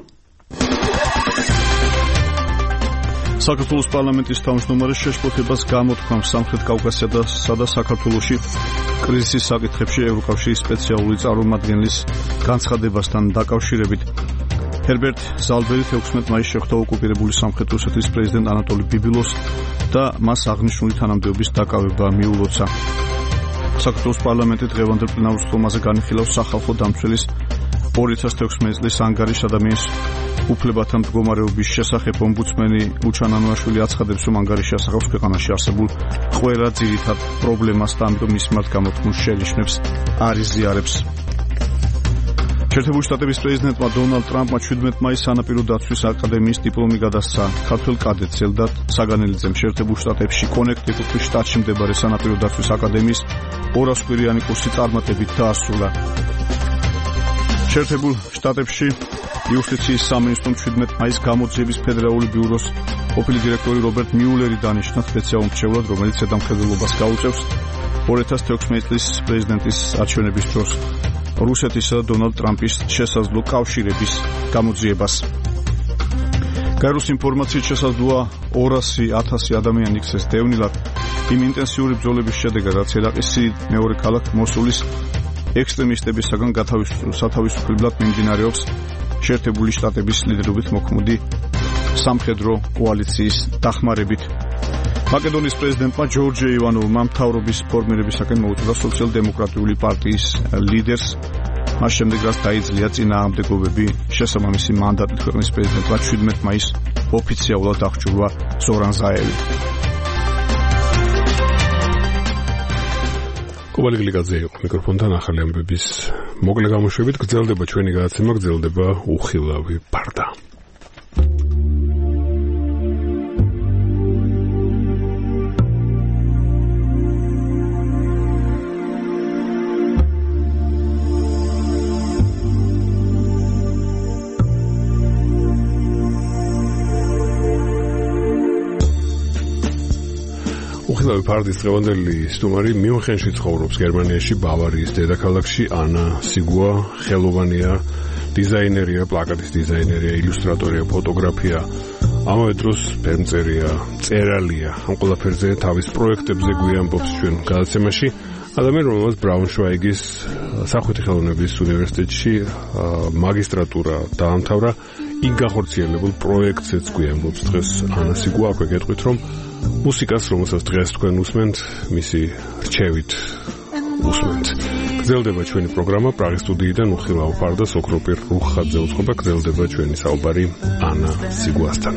საქართველოს პარლამენტის თავმჯდომარე შეშფოთებას გამოთქვამს სამხრეთ კავკასიასა და საქართველოში კრიზისის საკითხებში ევროკავშირის სპეციალური წარმომადგენლის განცხადებასთან დაკავშირებით. ჰერბერტ ზალბერით ექვსმეტ მაისს შეხვდა ოკუპირებული სამხრეთ რუსეთის პრეზიდენტ ანატოლი ბიბილოს და მას აღნიშნული თანამდებობის დაკავება მიულოცა. საქართველოს პარლამენტი დღევანდელ პლენარულ სხდომაზე განიხილავს სახალხო დამცველის ორი ათას თექვსმეტი წლის ანგარიშ ადამიანის უფლებათა მდგომარეობის შესახებ ომბუდსმენი უჩან ანუაშვილი აცხადებს, რომ ანგარიში ასახავს ქვეყანაში არსებულ ყველა ძირითად პრობლემას და ამიტომ მის მიმართ გამოთქმულ შენიშვნებს არ იზიარებს. შეერთებული შტატების პრეზიდენტმა დონალდ ტრამპმა შვიდმეტ მაისს სანაპირო დაცვის აკადემიის დიპლომი გადასცა. ქართველ კადეტს ელდად საგანელიძემ შეერთებულ შტატებში კონექტიკუტის შტატში მდებარე სანაპირო დაცვის აკადემიის ორასკვირიანი კურსი წარმატებით დაასრულა. შეერთებულ შტატებში იუსტიციის სამინისტრომ შვიდმეტ მაისს გამოძიების ფედერალური ბიუროს ყოფილი დირექტორი რობერტ მიულერი დანიშნა სპეციალურ მრჩევლად, რომელიც ზედამხედველობას გაუწევს ორი ათას თექვსმეტი წლის პრეზიდენტის არჩევნების დროს რუსეთისა და დონალდ ტრამპის შესაძლო კავშირების გამოძიებას. გაეროს ინფორმაციით შესაძლოა ორასი ათასი ადამიანი იქცეს დევნილად იმ ინტენსიური ბრძოლების შედეგად, რაც ერაყის მეორე ქალაქ მოსულის ექსტრემისტებისაგან სათავისუფლებლად მიმდინარეობს შეერთებული შტატების ლიდერობით მოქმედი სამხედრო კოალიციის დახმარებით. მაკედონიის პრეზიდენტმა ჯორჯ ივანოვმა მთავრობის ფორმირებისაკენ მოუწოდა სოციალ-დემოკრატიული პარტიის ლიდერს, მას შემდეგ რაც დაიძლია წინააღმდეგობები შესაბამისი მანდატით ქვეყნის პრეზიდენტმა შვიდმეტ მაისს ოფიციალურად აღჭურვა ზორან ზაევი. კოვალიგლიკაძე იყო მიკროფონთან ახალი ამბების მოკლე გამოშვებით. გრძელდება ჩვენი გადაცემა, გრძელდება უხილავი ფარდა. უხილავი ფარდის დღევანდელი სტუმარი მიუნხენში ცხოვრობს, გერმანიაში, ბავარიის დედაქალაქში. ანა სიგუა ხელოვანია, დიზაინერია, პლაკატის დიზაინერია, ილუსტრატორია, ფოტოგრაფია, ამავე დროს ფერმწერია, წერალია. ამ ყველაფერზე თავის პროექტებზე გვიამბობს ჩვენ გადაცემაში. ადამიანი, რომელმაც ბრაუნშვაიგის სახვითი ხელოვნების უნივერსიტეტში მაგისტრატურა დაამთავრა, იქ გახორციელებულ პროექტზეც გვიამბობს დღეს ანა სიგუა. აქვე გეტყვით, რომ მუსიკას, რომელსაც დღეს თქვენ უსმენთ, მისი რჩევით უსმენთ. გრძელდება ჩვენი პროგრამა პრაღის სტუდიიდან უხილავ ფარდას ოქროპირ რუხხაძე უწყობა. გრძელდება ჩვენი საუბარი ანა სიგუასთან.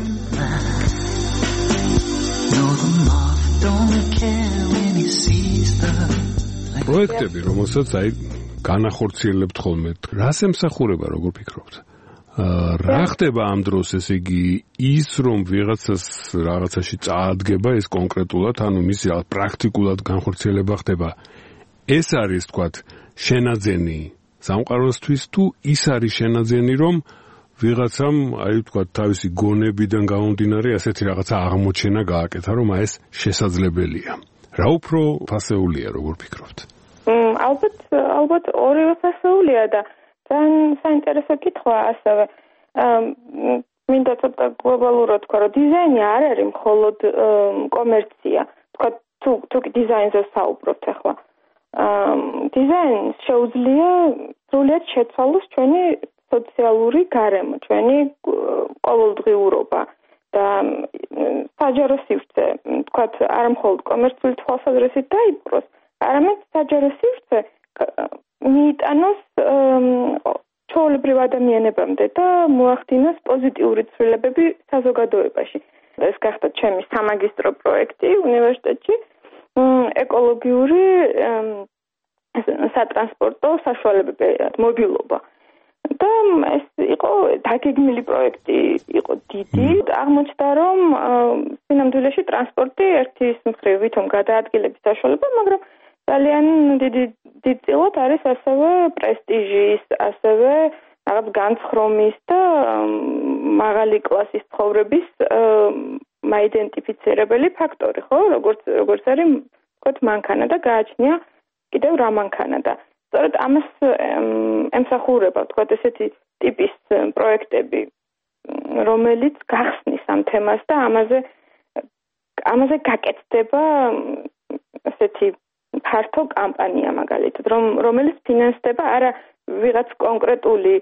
პროექტები, რომელსაც აი განახორციელებთ ხოლმე, რას ემსახურება, როგორ ფიქრობთ? რა ხდება ამ დროს, ესე იგი, ის რომ ვიღაცას რაღაცაში წაადგება ეს კონკრეტულად, ანუ მისი პრაქტიკულად განხორციელება ხდება. ეს არის, თქვათ, შენაძენი სამყაროსთვის თუ ის არის შენაძენი, რომ ვიღაცამ, აი, თქვათ, თავისი გონებიდან გამომდინარე ასეთი რაღაცა აღმოჩენა გააკეთა, რომ აი ეს შესაძლებელია. რა უფრო ფასეულია, როგორ ფიქრობთ? ალბათ, ალბათ ორივე ფასეულია და ძალიან საინტერესო კითხვა ასევე. მინდა ცოტა გლობალურად თქვა, რომ დიზაინი არ არის მხოლოდ კომერცია. თქვა, თუ თუ დიზაინზე საუბრობთ ახლა. დიზაინს შეუძლია სრულიად შეცვალოს ჩვენი სოციალური გარემო, ჩვენი ყოველდღიურობა და საჯარო სივრცე, თქვა, არ მხოლოდ კომერციული თვალსაზრისით დაიპყროს, არამედ საჯარო სივრცე მიიტანოს ჩვეულებრივ ადამიანებამდე და მოახდინოს პოზიტიური ცვლილებები საზოგადოებაში. ეს გახდა ჩემი სამაგისტრო პროექტი უნივერსიტეტში, ეკოლოგიური სატრანსპორტო საშუალებები, მობილობა. და ეს იყო დაგეგმილი პროექტი, იყო დიდი. აღმოჩნდა, რომ სინამდვილეში ტრანსპორტი ერთის მხრივ ვითომ გადაადგილების საშუალება, მაგრამ ძალიან დიდი დიდწილად არის ასევე პრესტიჟის, ასევე რაღაც განცხრომის და მაღალი კლასის ცხოვრების მაიდენტიფიცირებელი ფაქტორი, ხო? როგორც როგორც არის, ვთქვათ, მანქანა და გააჩნია კიდევ რა მანქანა და სწორედ ამას ემსახურება, ვთქვათ, ესეთი ტიპის პროექტები, რომელიც გახსნის ამ თემას და ამაზე ამაზე გაკეთდება ესეთი ფართო კამპანია მაგალითად, რომ რომელიც ფინანსდება არა ვიღაც კონკრეტული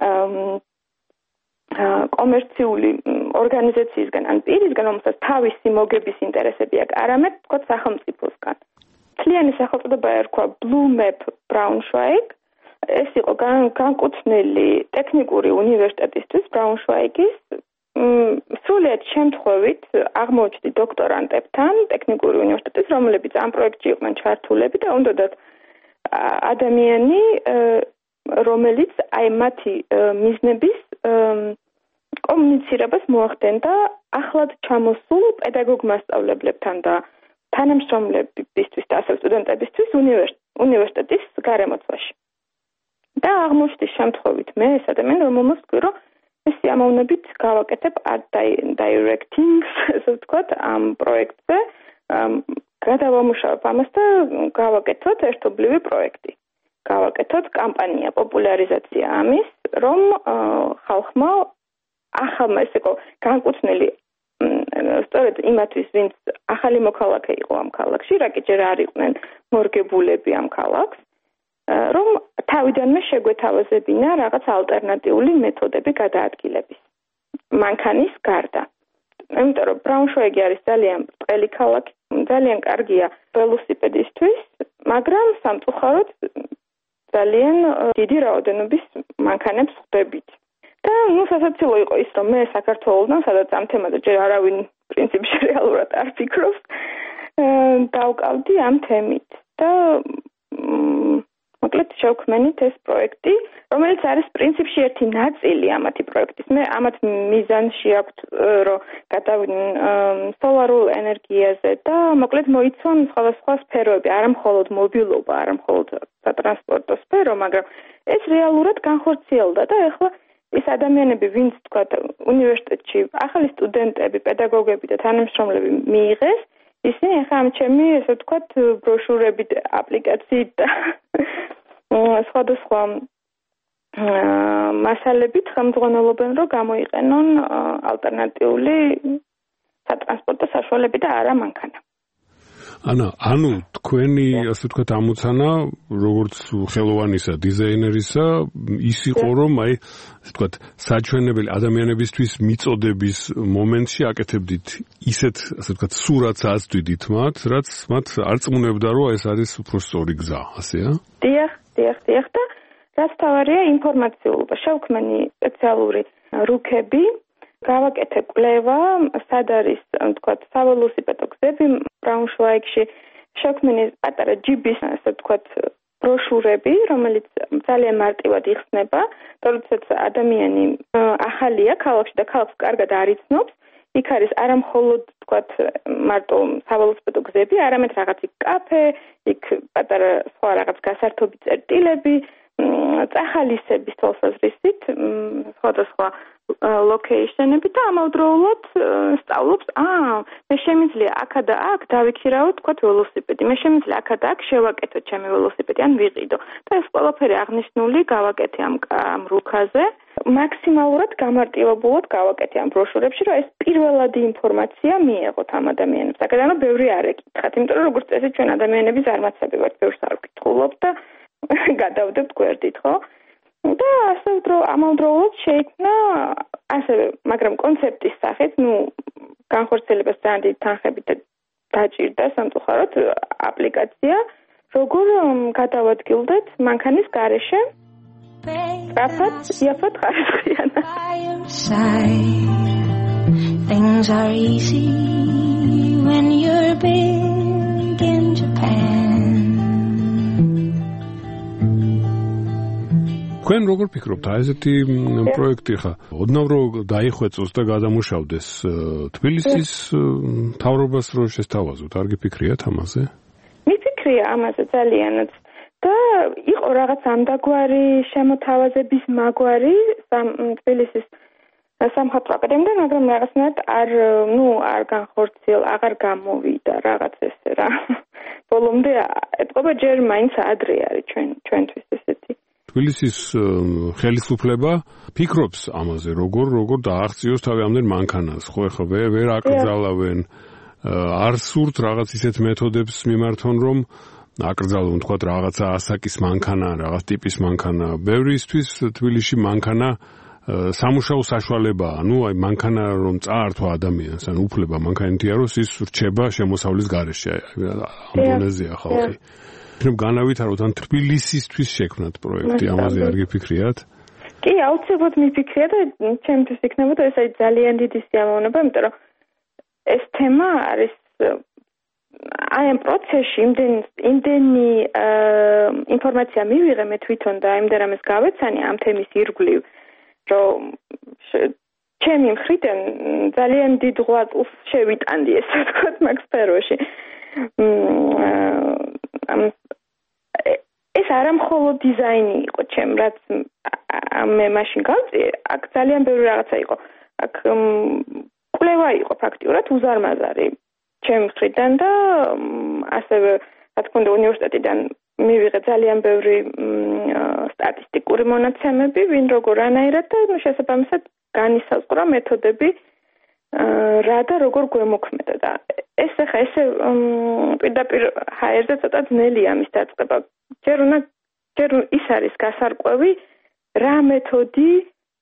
კომერციული ორგანიზაციისგან ან პირისგან, რომელსაც თავისი მოგების ინტერესები აქვს, არამედ თქო სახელმწიფოსგან. მთლიანი სახელწოდება ერქვა Blue Map Braunschweig. ეს იყო განკუთვნილი ტექნიკური უნივერსიტეტისთვის Braunschweigის სრულიად შემთხვევით აღმოჩნდი დოქტორანტებთან ტექნიკური უნივერსიტეტის, რომლებიც ამ პროექტში იყვნენ ჩართულები და უნდათ ადამიანი, რომელიც აი მათი მიზნების კომუნიცირებას მოახდენდა ახლად ჩამოსულ პედაგოგ მასწავლებლებთან და თანამშრომლებისთვის და ასევე სტუდენტებისთვის უნივერსიტეტის გარემოცვაში. და აღმოჩნდის შემთხვევით მე ეს ადამიანი, რომელმაც თქვი, რომ ეს სიამოვნებით გავაკეთებ art directing, ესე ვთქვათ, ამ პროექტზე, გადავამუშავებ ამას და გავაკეთოთ ერთობლივი პროექტი. გავაკეთოთ კამპანია, პოპულარიზაცია ამის, რომ ხალხმა ახალმა ეს იყო განკუთვნილი სწორედ იმათვის, ვინც ახალი მოქალაქე იყო ამ ქალაქში, რა კი ჯერ არ იყვნენ მორგებულები ამ ქალაქს, რომ თავიდანვე შეგვეთავაზებინა რაღაც ალტერნატიული მეთოდები გადაადგილების. მანქანის გარდა. იმიტომ რომ ბრაუნშვაიგი არის ძალიან ბრტყელი ქალაქი, ძალიან კარგია ველოსიპედისთვის, მაგრამ სამწუხაროდ ძალიან დიდი რაოდენობის მანქანებს ხვდებით. და ნუ სასაცილო იყო ის, რომ მე საქართველოსთან, სადაც ამ თემაზე ჯერ არავინ პრინციპში რეალურად არ ფიქრობს, დავკავდი ამ თემით. და მოკლედ შევქმნით ეს პროექტი, რომელიც არის პრინციპში ერთი ნაწილი ამათი პროექტის. მე ამათ მიზანში აქვთ, რომ გადავიდნენ სოლარულ ენერგიაზე და მოკლედ მოიცვან სხვადასხვა სფეროები, არა მხოლოდ მობილობა, არა მხოლოდ სატრანსპორტო სფერო, მაგრამ ეს რეალურად განხორციელდა და ეხლა ის ადამიანები, ვინც თქვა უნივერსიტეტში ახალი სტუდენტები, პედაგოგები და თანამშრომლები მიიღეს, ისინი ახლა ამ ჩემი, ესე ვთქვათ, ბროშურებით, აპლიკაციით და სხვადასხვა მასალებით ხელმძღვანელობენ, რომ გამოიყენონ ალტერნატიული სატრანსპორტო საშუალები და არა მანქანა. ანა, ანუ თქვენი, ასე ვთქვათ, ამოცანა, როგორც ხელოვანისა, დიზაინერისა, ის იყო, რომ აი, ასე ვთქვათ, საჩვენებელი ადამიანებისთვის მიწოდების მომენტში აკეთებდით ისეთ, ასე ვთქვათ, სურათს აწვდით მათ, რაც მათ არ წმუნებდა, რომ ეს არის უფრო სწორი გზა, ასეა? დიახ, დიახ, დიახ და რაც თავარია ინფორმაციულობა. შევქმენი სპეციალური რუქები, გავაკეთე კვლევა, სად არის, ვთქვათ, საველოსიპედო გზები ბრაუნშვაიგში, შევქმენი პატარა ჯიბის, ასე ვთქვათ, ბროშურები, რომელიც ძალიან მარტივად იხსნება, როდესაც ადამიანი ახალია ქალაქში და ქალაქს კარგად არ იცნობს, იქ არის არა მხოლოდ, ვთქვათ, მარტო საველოსიპედო გზები, არამედ რაღაც კაფე, იქ პატარა სხვა რაღაც გასართობი წერტილები, წახალისების თვალსაზრისით, სხვადასხვა ლოკეიშენები და ამავდროულად სწავლობს, აა, მე შემიძლია აქა და აქ დავიქირავო, თქვათ, ველოსიპედი, მე შემიძლია აქა და აქ შევაკეთო ჩემი ველოსიპედი, ან ვიყიდო. და ეს ყველაფერი აღნიშნული გავაკეთე ამ ამ რუქაზე. მაქსიმალურად გამარტივებულად გავაკეთე ამ ბროშურებში, რომ ეს პირველადი ინფორმაცია მიეღოთ ამ ადამიანებს. აქედან ბევრი არ ეკითხათ, იმიტომ რომ როგორც წესი ჩვენ ადამიანები ზარმაცები ვართ, ბევრს არ ვკითხულობთ და გადავდებთ გვერდით, ხო? და ასე ამავდროულად შეიქმნა ასევე, მაგრამ კონცეპტის სახით, ну, განხორციელებას ძალიან დიდი თანხებით დაჭირდა სამწუხაროდ აპლიკაცია, როგორ გადავადგილდეთ მანქანის გარეშე სწრაფად, იაფად ხარისხიანად. Things are easy when you're big in Japan. თქვენ როგორ ფიქრობთ, აი ესეთი პროექტი ხა, ოდნავ რომ დაიხვეწოს და გადამუშავდეს თბილისის მთავრობას რო შესთავაზოთ, არ გიფიქრიათ ამაზე? მიფიქრე ვიფიქრია ამაზე ძალიანაც და იყო რაღაც ამდაგვარი შემოთავაზების მაგვარი თბილისის სამხატვრო აკადემიიდან, მაგრამ რაღაცნაირად არ ნუ არ განხორციელ, აღარ გამოვიდა რაღაც ესე რა. ბოლომდე ეთყობა ჯერ მაინც ადრე არის ჩვენ ჩვენთვის ესეთი. თბილისის ხელისუფლება ფიქრობს ამაზე, როგორ როგორ დააღწიოს თავი ამდენ მანქანას, ხო ეხლა ვერ აკრძალავენ, არ სურთ რაღაც ისეთ მეთოდებს მიმართონ, რომ აკრძალონ თქვა რაღაცა ასაკის მანქანა, რაღაც ტიპის მანქანა. ბევრისთვის თბილისში მანქანა სამუშაო საშუალებაა, ანუ აი მანქანა რომ წაართვა ადამიანს, ანუ უფლება მანქანითია რომ ის რჩება შემოსავლის გარეშე, ამბონეზია ხალხი. რომ განავითაროთ ან თბილისისთვის შექმნათ პროექტი, ამაზე არ გიფიქრიათ? კი, აუცილებლად მიფიქრია და ჩემთვის იქნებოდა ეს აი ძალიან დიდი სიამოვნება, იმიტომ რომ ეს თემა არის აი ამ პროცესში იმდენ იმდენი ინფორმაცია მივიღე მე თვითონ და იმდენ ამას გავეცანი ამ თემის ირგვლივ, რომ ჩემი მხრიდან ძალიან დიდ ღვაწლს შევიტანდი, ესე ვთქვათ, მაგ სფეროში. ეს არა მხოლოდ დიზაინი იყო ჩემ, რაც მე მაშინ გავწიე, აქ ძალიან ბევრი რაღაცა იყო. აქ კვლევა იყო ფაქტიურად უზარმაზარი ჩემ მხრიდან და ასევე, რა თქმა უნდა, უნივერსიტეტიდან მივიღე ძალიან ბევრი სტატისტიკური მონაცემები, ვინ როგორ ანაირად და შესაბამისად განისაზღვრა მეთოდები რა და როგორ გვემოქმედა და ეს ახლა ესე პირდაპირ ჰაერზე ცოტა ძნელია ამის დაწყება. ჯერ უნდა ჯერ ის არის გასარკვევი რა მეთოდი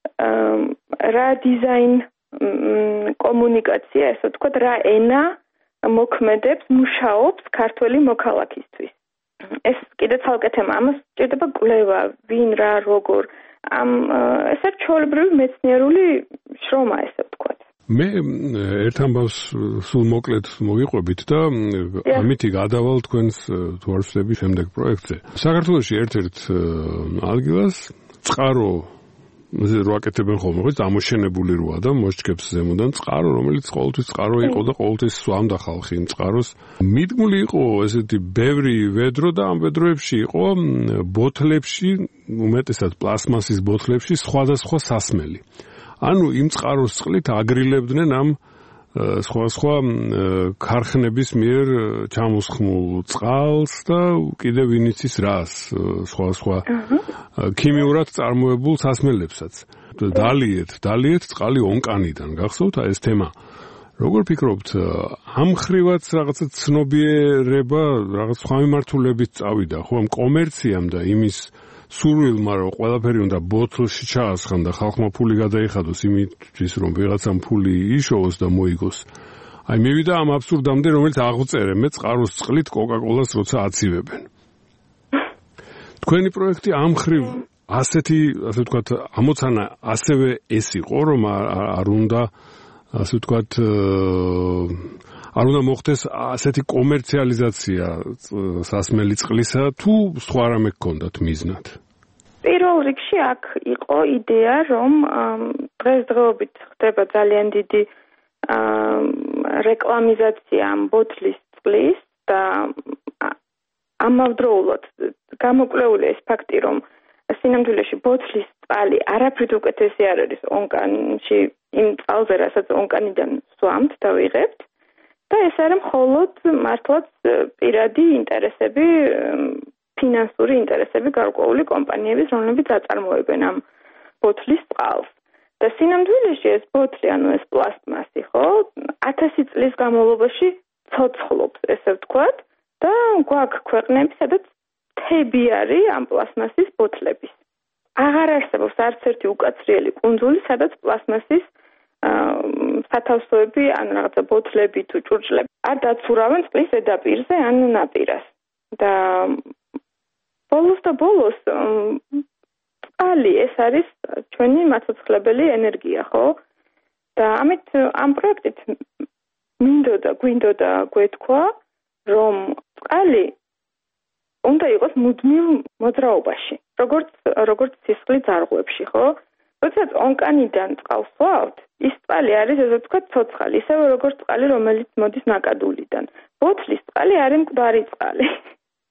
რა დიზაინ კომუნიკაცია, ესე ვთქვათ, რა ენა მოქმედებს, მუშაობს ქართველი მოქალაქისთვის. ეს კიდე ცალკე თემა, ამას სჭირდება კვლევა, ვინ რა როგორ ამ ესე ჩვეულებრივი მეცნიერული შრომა, ესე ვთქვათ. მე ერთ ამბავს სულ მოკლედ მოვიყვებით და ამითი გადავალ თქვენს თუ არ ვსწრები შემდეგ პროექტზე. საქართველოში ერთ-ერთ ადგილას წყარო როაკეთებენ ხოლმე, ხო, ამოშენებული როა და მოსჭკებს ზემოდან წყარო, რომელიც ყოველთვის წყარო იყო და ყოველთვის სვამდა ხალხი იმ წყაროს. მიდგმული იყო ესეთი ბევრი ვედრო და ამ ვედროებში იყო ბოთლებში, უმეტესად პლასმასის ბოთლებში სხვადასხვა სასმელი. ანუ იმ წყაროს წყლით აგრილებდნენ ამ სხვა-სხვა ქარხნების მიერ ჩამოსხმულ წყალს და კიდევ ვინ იცის რას, სხვა-სხვა ქიმიურად წარმოებულ სასმელებსაც. დალიეთ, დალიეთ წყალი ონკანიდან, გახსოვთ ეს თემა. როგორ ფიქრობთ, ამ ხრივაც რაღაცა ცნობიერება, რაღაც სხვა მიმართულებით წავიდა, ხო, ამ კომერციამ და იმის სურვილმა, რომ ყველაფერი უნდა ბოთლში ჩაასხან და ხალხმა ფული გადაიხადოს იმისთვის, რომ ვიღაცამ ფული იშოვოს და მოიგოს. აი მივიდა ამ აბსურდამდე, რომელიც აღვწერე მე წყაროს წყლით კოკა-კოლას როცა აცივებენ. თქვენი პროექტი ამ ხრივ ასეთი, ასე ვთქვათ, ამოცანა ასევე ეს იყო, რომ არ უნდა, ასე ვთქვათ, არ უნდა მოხდეს ასეთი კომერციალიზაცია სასმელი წყლისა, თუ სხვა რამე გქონდათ მიზნად? პირველ რიგში აქ იყო იდეა, რომ დღესდღეობით ხდება ძალიან დიდი რეკლამიზაცია ამ ბოთლის წყლის და ამავდროულად გამოკვლეულია ეს ფაქტი, რომ სინამდვილეში ბოთლის წყალი არაფრით უკეთესი არ არის ონკანში, იმ წყალზე, რასაც ონკანიდან სვამთ და ვიღებთ. და ეს არის მხოლოდ მართლაც პირადი ინტერესები, ფინანსური ინტერესები გარკვეული კომპანიების, რომლებიც აწარმოებენ ამ ბოთლის წყალს. და სინამდვილეში ეს ბოთლი, ანუ ეს პლასტმასი, ხო, ათასი წლის განმავლობაში ცოცხლობს, ესე ვთქვათ, და გვაქვს ქვეყნები, სადაც თები არის ამ პლასტმასის ბოთლების. აღარ არსებობს არც ერთი უკაცრიელი კუნძული, სადაც პლასტმასის სათავსოები, ან რაღაცა ბოთლები თუ ჭურჭლები არ დაცურავენ წყლის ზედაპირზე, ან ნაპირას. და ბოლოს და ბოლოს წყალი ეს არის ჩვენი მაცოცხლებელი ენერგია, ხო? და ამით ამ პროექტით მინდოდა, გვინდოდა გვეთქვა, რომ წყალი უნდა იყოს მუდმივ მოძრაობაში, როგორც როგორც სისხლი ძარღვებში, ხო? როდესაც ონკანიდან წყალს ვსვავთ, ის წყალი არის, ესე ვთქვათ, ცოცხალი, ისევე როგორც წყალი, რომელიც მოდის ნაკადულიდან. ბოთლის წყალი არის მკვდარი წყალი.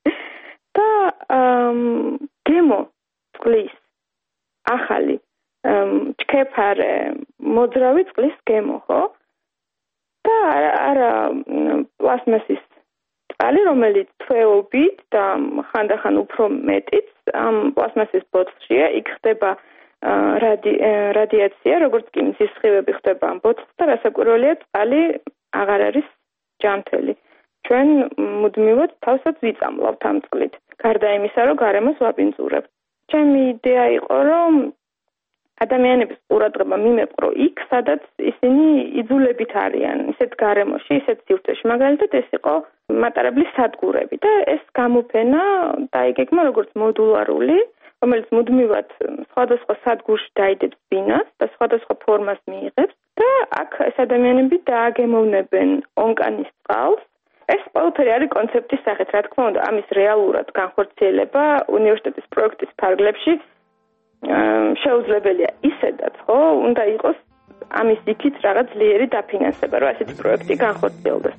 და გემო წყლის ახალი ჩქეფარე მოძრავი წყლის გემო, ხო? და არა პლასმასის წყალი, რომელიც თვეობით და ხანდახან უფრო მეტიც ამ პლასმასის ბოთლშია, იქ ხდება რადიაცია, როგორც კი მზის სხივები ხდება ამ ბოთლს და რასაკვირველია, წყალი აღარ არის ჯანმრთელი. ჩვენ მუდმივად თავსაც ვიწამლავთ ამ წყლით, გარდა იმისა, რომ გარემოს ვაბინძურებთ. ჩემი იდეა იყო, რომ ადამიანების ყურადღება მიმეყრო იქ, სადაც ისინი იძულებით არიან, ისეთ გარემოში, ისეთ სივრცეში. მაგალითად, ეს იყო მატარებლის სადგურები და ეს გამოფენა დაიგეგმა როგორც მოდულარული, რომელიც მუდმივად სხვადასხვა სადგურში დაიდებს ბინას და სხვადასხვა ფორმას მიიღებს და აქ ეს ადამიანები დააგემოვნებენ ონკანის წყალს. ეს ყველაფერი არის კონცეფტის სახით, რა თქმა უნდა, ამის რეალურად განხორციელება უნივერსიტეტის პროექტის ფარგლებში შეუძლებელია ისედაც, ხო, უნდა იყოს ამის იქით რაღაც ძლიერი დაფინანსება, რომ ასეთი პროექტი განხორციელდეს.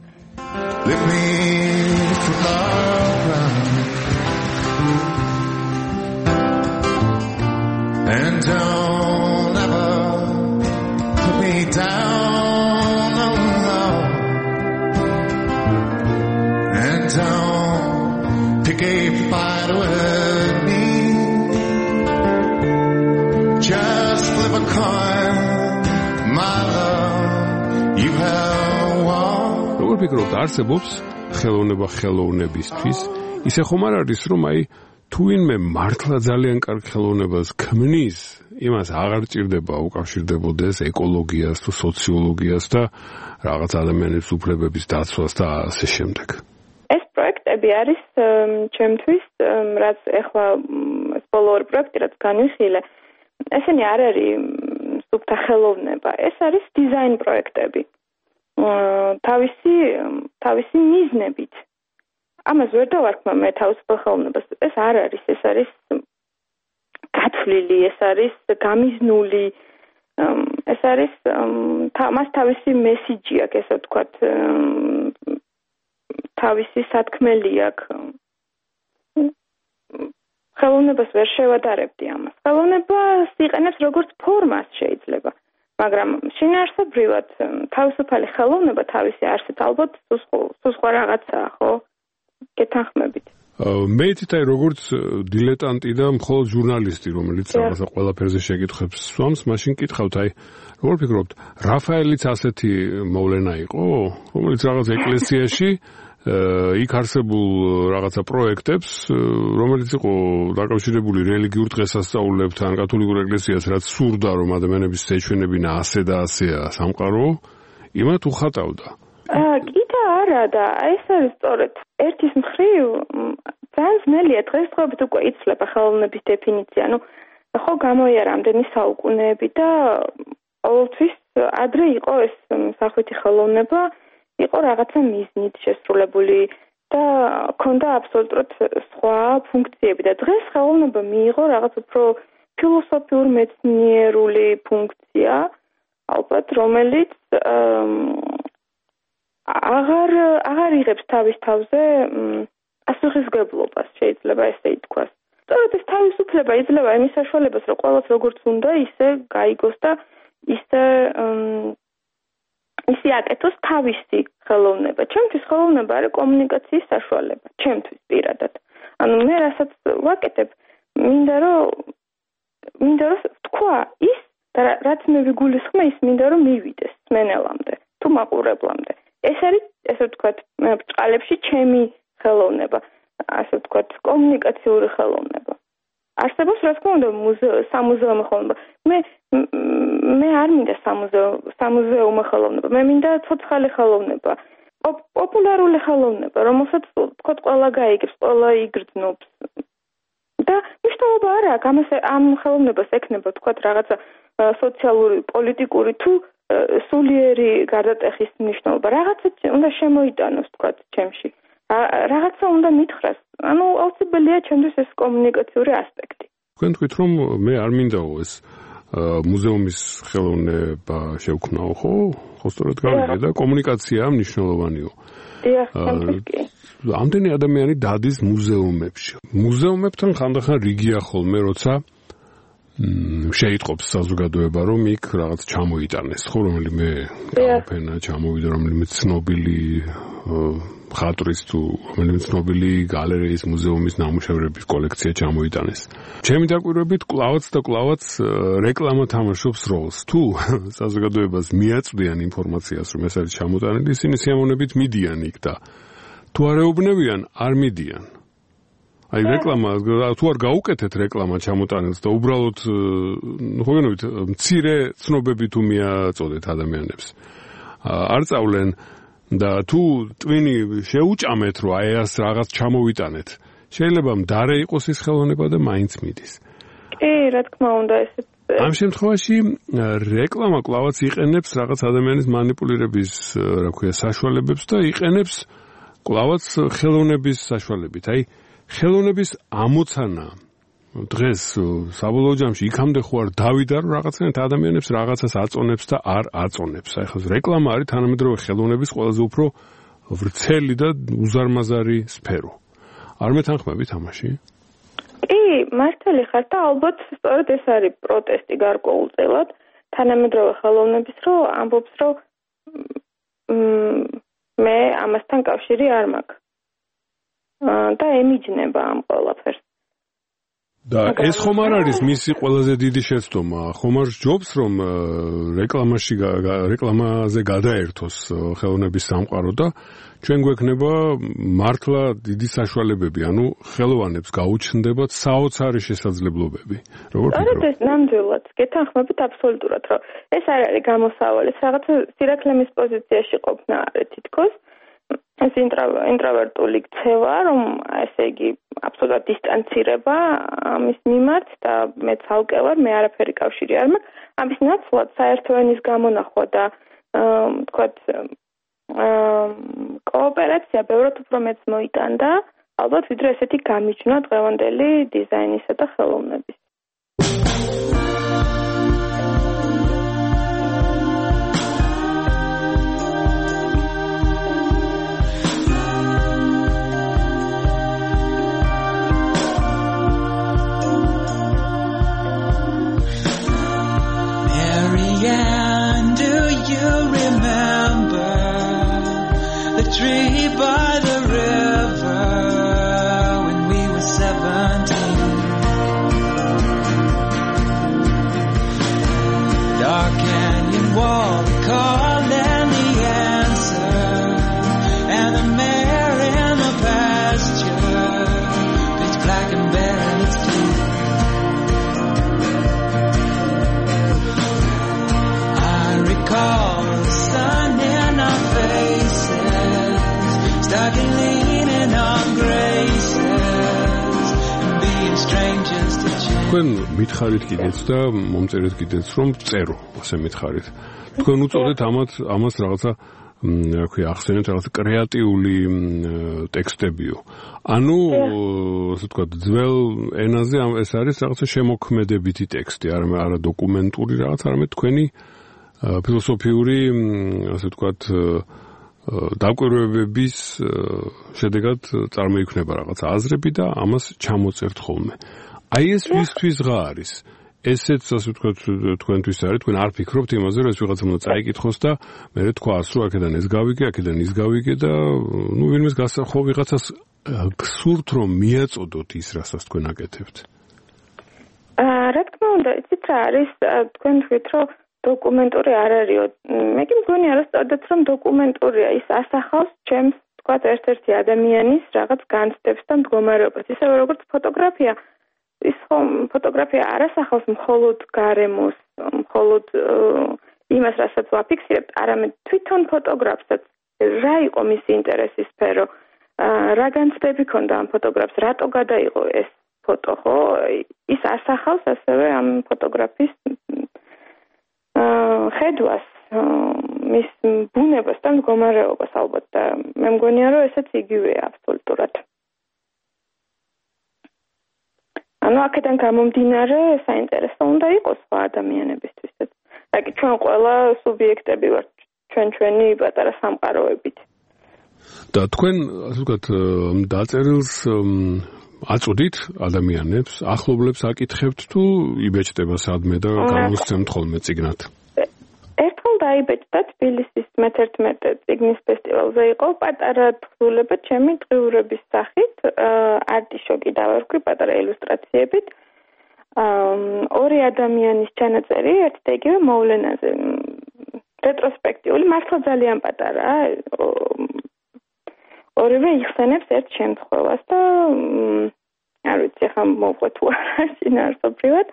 And don't ever put me down, no, no. And don't pick a fight with me. Just flip a coin, my love, you have won. როგორ ფიქრობთ, არსებობს ხელოვნება ხელოვნებისთვის? ისე ხომ არ არის, რომ აი თუ ვინმე მართლა ძალიან კარგ ხელოვნებას ქმნის, იმას აღარ ჭირდება უკავშირდებოდეს ეკოლოგიას თუ სოციოლოგიას და რაღაც ადამიანების უფლებების დაცვას და ასე შემდეგ. ეს პროექტები არის ჩემთვის, რაც ეხლა ეს ბოლო ორი პროექტი, რაც განვიხილე, ესენი არ არის სუფთა ხელოვნება, ეს არის დიზაინ პროექტები. თავისი თავისი მიზნებით. ამას ვერ დავარქმევ მე თავისუფალ ხელოვნებას. ეს არ არის, ეს არის გათვლილი, ეს არის გამიზნული, ეს არის მას თავისი მესიჯი აქვს, ესე ვთქვათ, თავისი სათქმელი აქვს. ხელოვნებას ვერ შევადარებდი ამას. ხელოვნებას იყენებს როგორც ფორმას შეიძლება, მაგრამ შინაარსობრივად თავისუფალი ხელოვნება თავისი არსით ალბათ სულ სხვა რაღაცაა, ხო? გეთანხმებით. მე თვითონ როგორც დილეტანტი და მხოლოდ ჟურნალისტი, რომელიც რაღაცა ყველაფერზე შეკითხებს სვამს, მაშინ კითხავთ, აი, როგორ ფიქრობთ, რაფაელიც ასეთი მოვლენა იყო, რომელიც რაღაც ეკლესიაში იქ არსებულ რაღაცა პროექტებს, რომელიც იყო დაკავშირებული რელიგიურ დღესასწაულებთან, კათოლიკურ ეკლესიას, რაც სურდა, რომ ადამიანების ეჩვენებინა ასე და ასეა სამყარო, იმათ უხატავდა. კიდე არა და ეს არის სწორედ ერთის მხრივ ძალიან ძნელია დღესდღეობით უკვე იცლება ხელოვნების დეფინიცია. ნუ ხო გამოია რამდენი საუკუნეები და ყოველთვის ადრე იყო ეს სახვითი ხელოვნება, იყო რაღაცა მიზნით შესრულებული და ქონდა აბსოლუტურად სხვა ფუნქციები და დღეს ხელოვნება მიიღო რაღაც უფრო ფილოსოფიურ მეცნიერული ფუნქცია, ალბათ რომელიც აღარ აღარ იღებს თავის თავზე პასუხისგებლობას, შეიძლება ესე ითქვას. სწორედ ეს თავისუფლება იძლევა იმის საშუალებას, რომ ყველას როგორც უნდა, ისე გაიგოს და ისე ისე აკეთოს თავისი ხელოვნება. ჩემთვის ხელოვნება არის კომუნიკაციის საშუალება, ჩემთვის პირადად. ანუ მე რასაც ვაკეთებ, მინდა რომ მინდა რომ თქვა ის და რაც მე ვიგულისხმე, ის მინდა რომ მივიდეს სმენელამდე, თუ მაყურებლამდე. ეს არის, ესე ვთქვათ, ბჭყალებში ჩემი ხელოვნება, ასე ვთქვათ, კომუნიკაციური ხელოვნება. არსებობს, რა თქმა უნდა, სამუზეუმო ხელოვნება. მე მე არ მინდა სამუზეუმო ხელოვნება, მე მინდა ცოცხალი ხელოვნება, პოპულარული ხელოვნება, რომელსაც ვთქვათ, ყველა გაიგებს, ყველა იგრძნობს. და მნიშვნელობა არ აქვს, ამას ამ ხელოვნებას ექნება, ვთქვათ, რაღაცა სოციალური, პოლიტიკური თუ სულიერი გარდატეხის მნიშვნელობა. რაღაცა უნდა შემოიტანოს, ვთქვათ, ჩემში. რაღაცა უნდა მითხრას. ანუ აუცილებელია ჩემთვის ეს კომუნიკაციური ასპექტი. თქვენ თქვით, რომ მე არ მინდაო ეს მუზეუმის ხელოვნება შევქმნაო, ხო? ხო სწორად გავიგე და კომუნიკაცია მნიშვნელოვანიო. დიახ, სამწუხაროდ კი. ამდენი ადამიანი დადის მუზეუმებში. მუზეუმებთან ხანდახან რიგია ხოლმე, როცა შეიტყობს საზოგადოება, რომ იქ რაღაც ჩამოიტანეს, ხო, რომელიმე გამოფენა ჩამოვიდა, რომელიმე ცნობილი მხატვრის თუ რომელიმე ცნობილი გალერეის მუზეუმის ნამუშევრების კოლექცია ჩამოიტანეს. ჩემი დაკვირვებით კლავაც და კლავაც რეკლამა თამაშობს როლს. თუ საზოგადოებას მიაწვდიან ინფორმაციას, რომ ეს არის ჩამოტანილი, ისინი სიამოვნებით მიდიან იქ და თუ არ ეუბნებიან, არ მიდიან. აი რეკლამა, თუ არ გაუკეთეთ რეკლამა ჩამოტანილს და უბრალოდ ხო გენობით მცირე ცნობები თუ მიაწოდეთ ადამიანებს. არ წავლენ და თუ ტვინი შეუჭამეთ, რომ აი ეს რაღაც ჩამოვიტანეთ, შეიძლება მდარე იყოს ეს ხელოვნება და მაინც მიდის. კი, რა თქმა უნდა, ესე ამ შემთხვევაში რეკლამა კლავაც იყენებს რაღაც ადამიანის მანიპულირების, რა ქვია, საშუალებებს და იყენებს კლავაც ხელოვნების საშუალებით. აი ხელოვნების ამოცანა დღეს საბოლოო ჯამში იქამდე ხო არ დავიდა, რომ რაღაცნაირად ადამიანებს რაღაცას აწონებს და არ აწონებს. აი ხო რეკლამა არის თანამედროვე ხელოვნების ყველაზე უფრო ვრცელი და უზარმაზარი სფერო. არ მეთანხმებით ამაში? კი, მართალი ხარ და ალბათ სწორედ ეს არის პროტესტი გარკვეულწილად თანამედროვე ხელოვნების, რომ ამბობს, რომ მე ამასთან კავშირი არ მაქვს. და ემიჯნება ამ ყველაფერს. და ეს ხომ არ არის მისი ყველაზე დიდი შეცდომა, ხომ არ ჯობს რომ რეკლამაში რეკლამაზე გადაერთოს ხელოვნების სამყარო და ჩვენ გვექნება მართლა დიდი საშუალებები, ანუ ხელოვანებს გაუჩნდებათ საოცარი შესაძლებლობები. როგორ ფიქრობ? ეს ნამდვილად გეთანხმებით აბსოლუტურად, რომ ეს არ არის გამოსავალი, რაღაც სირაქლემის პოზიციაში ყოფნა არის თითქოს. ეს ინტროვერტული ქცევა, რომ ესე იგი აბსოლუტურად დისტანცირება ამის მიმართ და მე ცალკე ვარ, მე არაფერი კავშირი არ მაქვს. ამის ნაცვლად საერთო ენის გამონახვა და თქვათ კოოპერაცია ბევრად უფრო მეც მოიტანდა, ალბათ ვიდრე ესეთი გამიჯვნა დღევანდელი დიზაინისა და ხელოვნების. Tree by the river when we were seventeen. Dark canyon wall calling the answer, and the mare in the pasture, pitch black and bare in its teeth. I recall the sun in our faces, stuck leaning on graces and being strangers to change. თქვენ მითხარით კიდეც და მომწერეთ კიდეც რომ წერო, ასე მითხარით. თქვენ უწოდეთ ამათ ამას რაღაცა, რა ქვია, ახსენეთ რაღაცა კრეატიული ტექსტებიო. ანუ, ასე ვთქვათ, ძველ ენაზე ეს არის რაღაცა შემოქმედებითი ტექსტი, არა არა დოკუმენტური რაღაც, არამედ თქვენი ფილოსოფიური, ასე ვთქვათ, დაკვირვებების შედეგად წარმოიქმნება რაღაც აზრები და ამას ჩამოწერთ ხოლმე. აი ეს ვისთვის რა არის? ესეც ასე ვთქვათ თქვენთვის არის, თქვენ არ ფიქრობთ იმაზე, რომ ეს ვიღაცა უნდა წაიკითხოს და მერე თქვას, რომ აქედან ეს გავიგე, აქედან ის გავიგე და ნუ ვინმეს გასახო ვიღაცას გსურთ რომ მიაწოდოთ ის, რასაც თქვენ აკეთებთ. აა რა თქმა უნდა, იცით რა არის, თქვენ თქვით რომ დოკუმენტური არ არისო. მე კი მგონი არასწორად რომ დოკუმენტურია, ის ასახავს ჩემს თქვათ ერთ-ერთი ადამიანის რაღაც განცდებს და მდგომარეობას. ისევე როგორც ფოტოგრაფია, ის ხომ ფოტოგრაფია არ ასახავს მხოლოდ გარემოს, მხოლოდ იმას, რასაც ვაფიქსირებთ, არამედ თვითონ ფოტოგრაფსაც, რა იყო მისი ინტერესის სფერო, რა განცდები ჰქონდა ამ ფოტოგრაფს, რატო გადაიღო ეს ფოტო, ხო? ის ასახავს ასევე ამ ფოტოგრაფის ხედვას, მის ბუნებას და მდგომარეობას ალბათ და მე მგონია რომ ესეც იგივეა აბსოლუტურად. ანუ ну აქედან გამომდინარე საინტერესო უნდა იყოს სხვა ადამიანებისთვისაც. აი ჩვენ ყველა სუბიექტები ვართ ჩვენ ჩვენი პატარა სამყაროებით. და თქვენ ასე ვთქვათ დაწერილს აწოდით ადამიანებს, ახლობლებს აკითხებთ თუ იბეჭდება სადმე და გამოსცემთ ხოლმე წიგნად? ერთხელ დაიბეჭდა თბილისის მეთერთმეტე წიგნის ფესტივალზე იყო პატარა თხზულება ჩემი დღიურების სახით, არტიშოკი დავერქვი პატარა ილუსტრაციებით. ორი ადამიანის ჩანაწერი ერთ და იგივე მოვლენაზე. რეტროსპექტიული, მართლა ძალიან პატარა. ორივე იხსენებს ერთ შემთხვევას და არ ვიცი ახლა მოვყვე თუ არა შინაარსობრივად.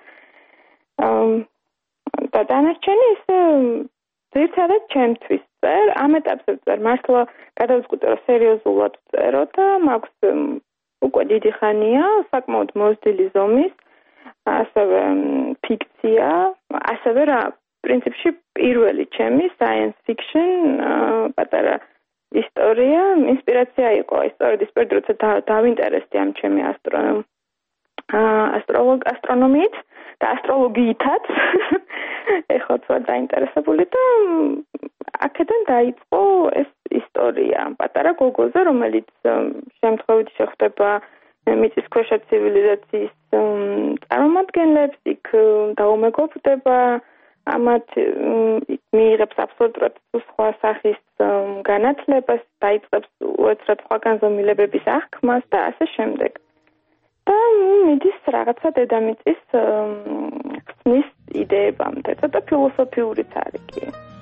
და დანარჩენი ის ძირითადად ჩემთვის წერ, ამ ეტაპზე წერ, მართლა გადავწყვიტე რომ სერიოზულად წერო და მაქვს უკვე დიდი ხანია, საკმაოდ მოზრდილი ზომის, ასევე ფიქცია, ასევე რა პრინციპში პირველი ჩემი science fiction პატარა ისტორია, ინსპირაცია იყო ისტორიის პირდ როცა დავინტერესდი ამ ჩემი ასტროლოგ ასტრონომიით და ასტროლოგიითაც ეხლა თქვა დაინტერესებული და აქედან დაიწყო ეს ისტორია პატარა გოგოზე, რომელიც შემთხვევით შეხვდება მიწისქვეშა ცივილიზაციის წარმომადგენლებს, იქ დაუმეგობრდება, ამათ მიიღებს აბსოლუტურად სხვა სახის განათლებას, დაიწყებს უეცრად სხვა განზომილებების აღქმას და ასე შემდეგ. და მიდის რაღაცა დედამიწის ხსნის იდეებამდე, ცოტა ფილოსოფიურიც არის კი.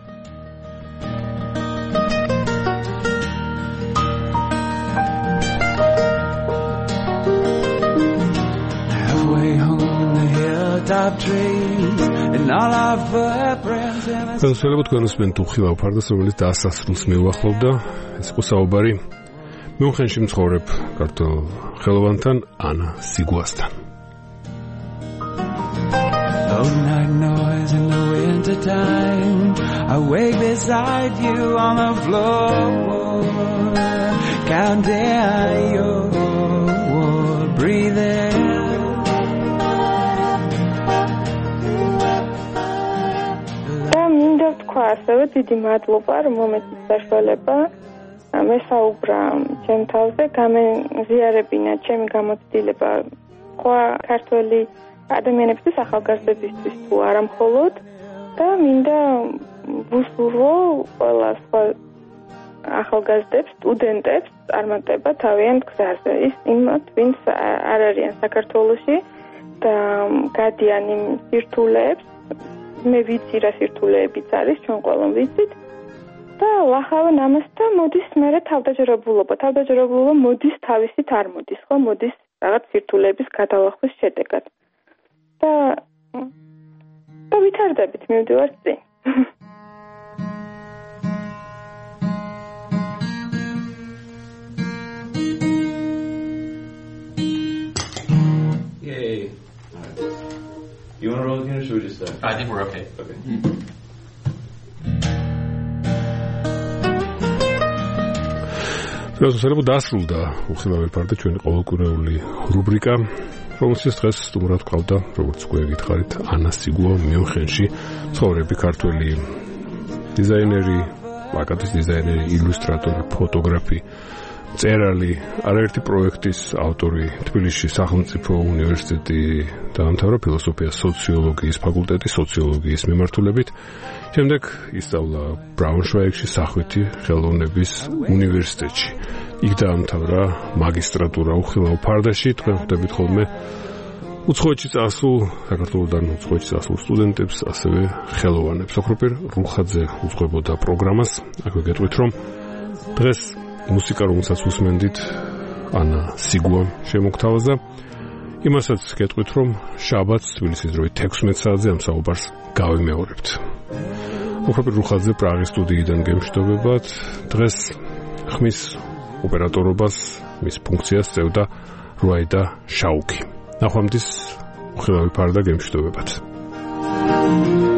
ხელისუფლება თქვენს მენ თუ ხილავ ფარდას, რომელიც დასასრულს მიუახლოვდა, ეს იყო საუბარი მიუნხენში მცხოვრებ ქართულ ხელოვანთან ანა სიგუასთან. Oh, night noise in the winter time, I wake beside you on the floor, counting your breathing. თქვა ასევე დიდი მადლობა რომ მომეწით საშუალება მესაუბრა ჩემ თავზე გამეზიარებინა ჩემი გამოცდილება სხვა ქართველი ადამიანებისთვის ახალგაზრდებისთვის თუ არა მხოლოდ და მინდა ვუსურვო ყველა სხვა ახალგაზრდებს სტუდენტებს წარმატება თავიანთ გზაზე ის იმათ ვინც არ არიან საქართველოში და გადიან იმ სირთულეებს მე ვიცი რა სირთულეებიც არის ჩვენ ყველამ ვიცით და ლახავენ ამას და მოდის მერე თავდაჯერებულობა თავდაჯერებულობა მოდის თავისით არ მოდის ხო მოდის რაღაც სირთულეების გადალახვის შედეგად და და ვითარდებით მივდივართ წინ Yay. You want to roll again or should we just start? I think we're okay. Okay. შესაძლოა დასრულდა უხილავი პარტია ჩვენი ყოველკვირეული რუბრიკა, რომელშიც დღეს სტუმრად ყავდა, როგორც უკვე გითხარით, ანა სიგუა მიუნხენში, ცხოვრები ქართველი დიზაინერი, პლაკატის დიზაინერი, ილუსტრატორი, ფოტოგრაფი, წერალი, არაერთი პროექტის ავტორი, თბილისში სახელმწიფო უნივერსიტეტი დაამთავრა ფილოსოფია სოციოლოგიის ფაკულტეტი სოციოლოგიის მიმართულებით. შემდეგ ისწავლა ბრაუნშვაიგში სახვითი ხელოვნების უნივერსიტეტში. იქ დაამთავრა მაგისტრატურა უხილავ ფარდაში. თქვენ ხვდებით ხოლმე უცხოეთში წასულ საქართველოსდან უცხოეთში წასულ სტუდენტებს, ასევე ხელოვანებს. ოქროპირ რუხაძე უძღვებოდა პროგრამას. აქვე გეტყვით რომ დღეს მუსიკა რომელსაც უსმენდით ანა სიგუამ შემოგთავაზა. იმასაც გეტყვით რომ შაბათს თბილისის დროით ექვსმეტ საათზე ამ საუბარს გავიმეორებთ. ოქროპირ რუხაძე პრაღის სტუდიიდან გემშვიდობებათ. დღეს ხმის ოპერატორობას მის ფუნქციას წევდა რუაიდა შაუკი. ნახვამდის უხილავი ფარდა გემშვიდობებათ.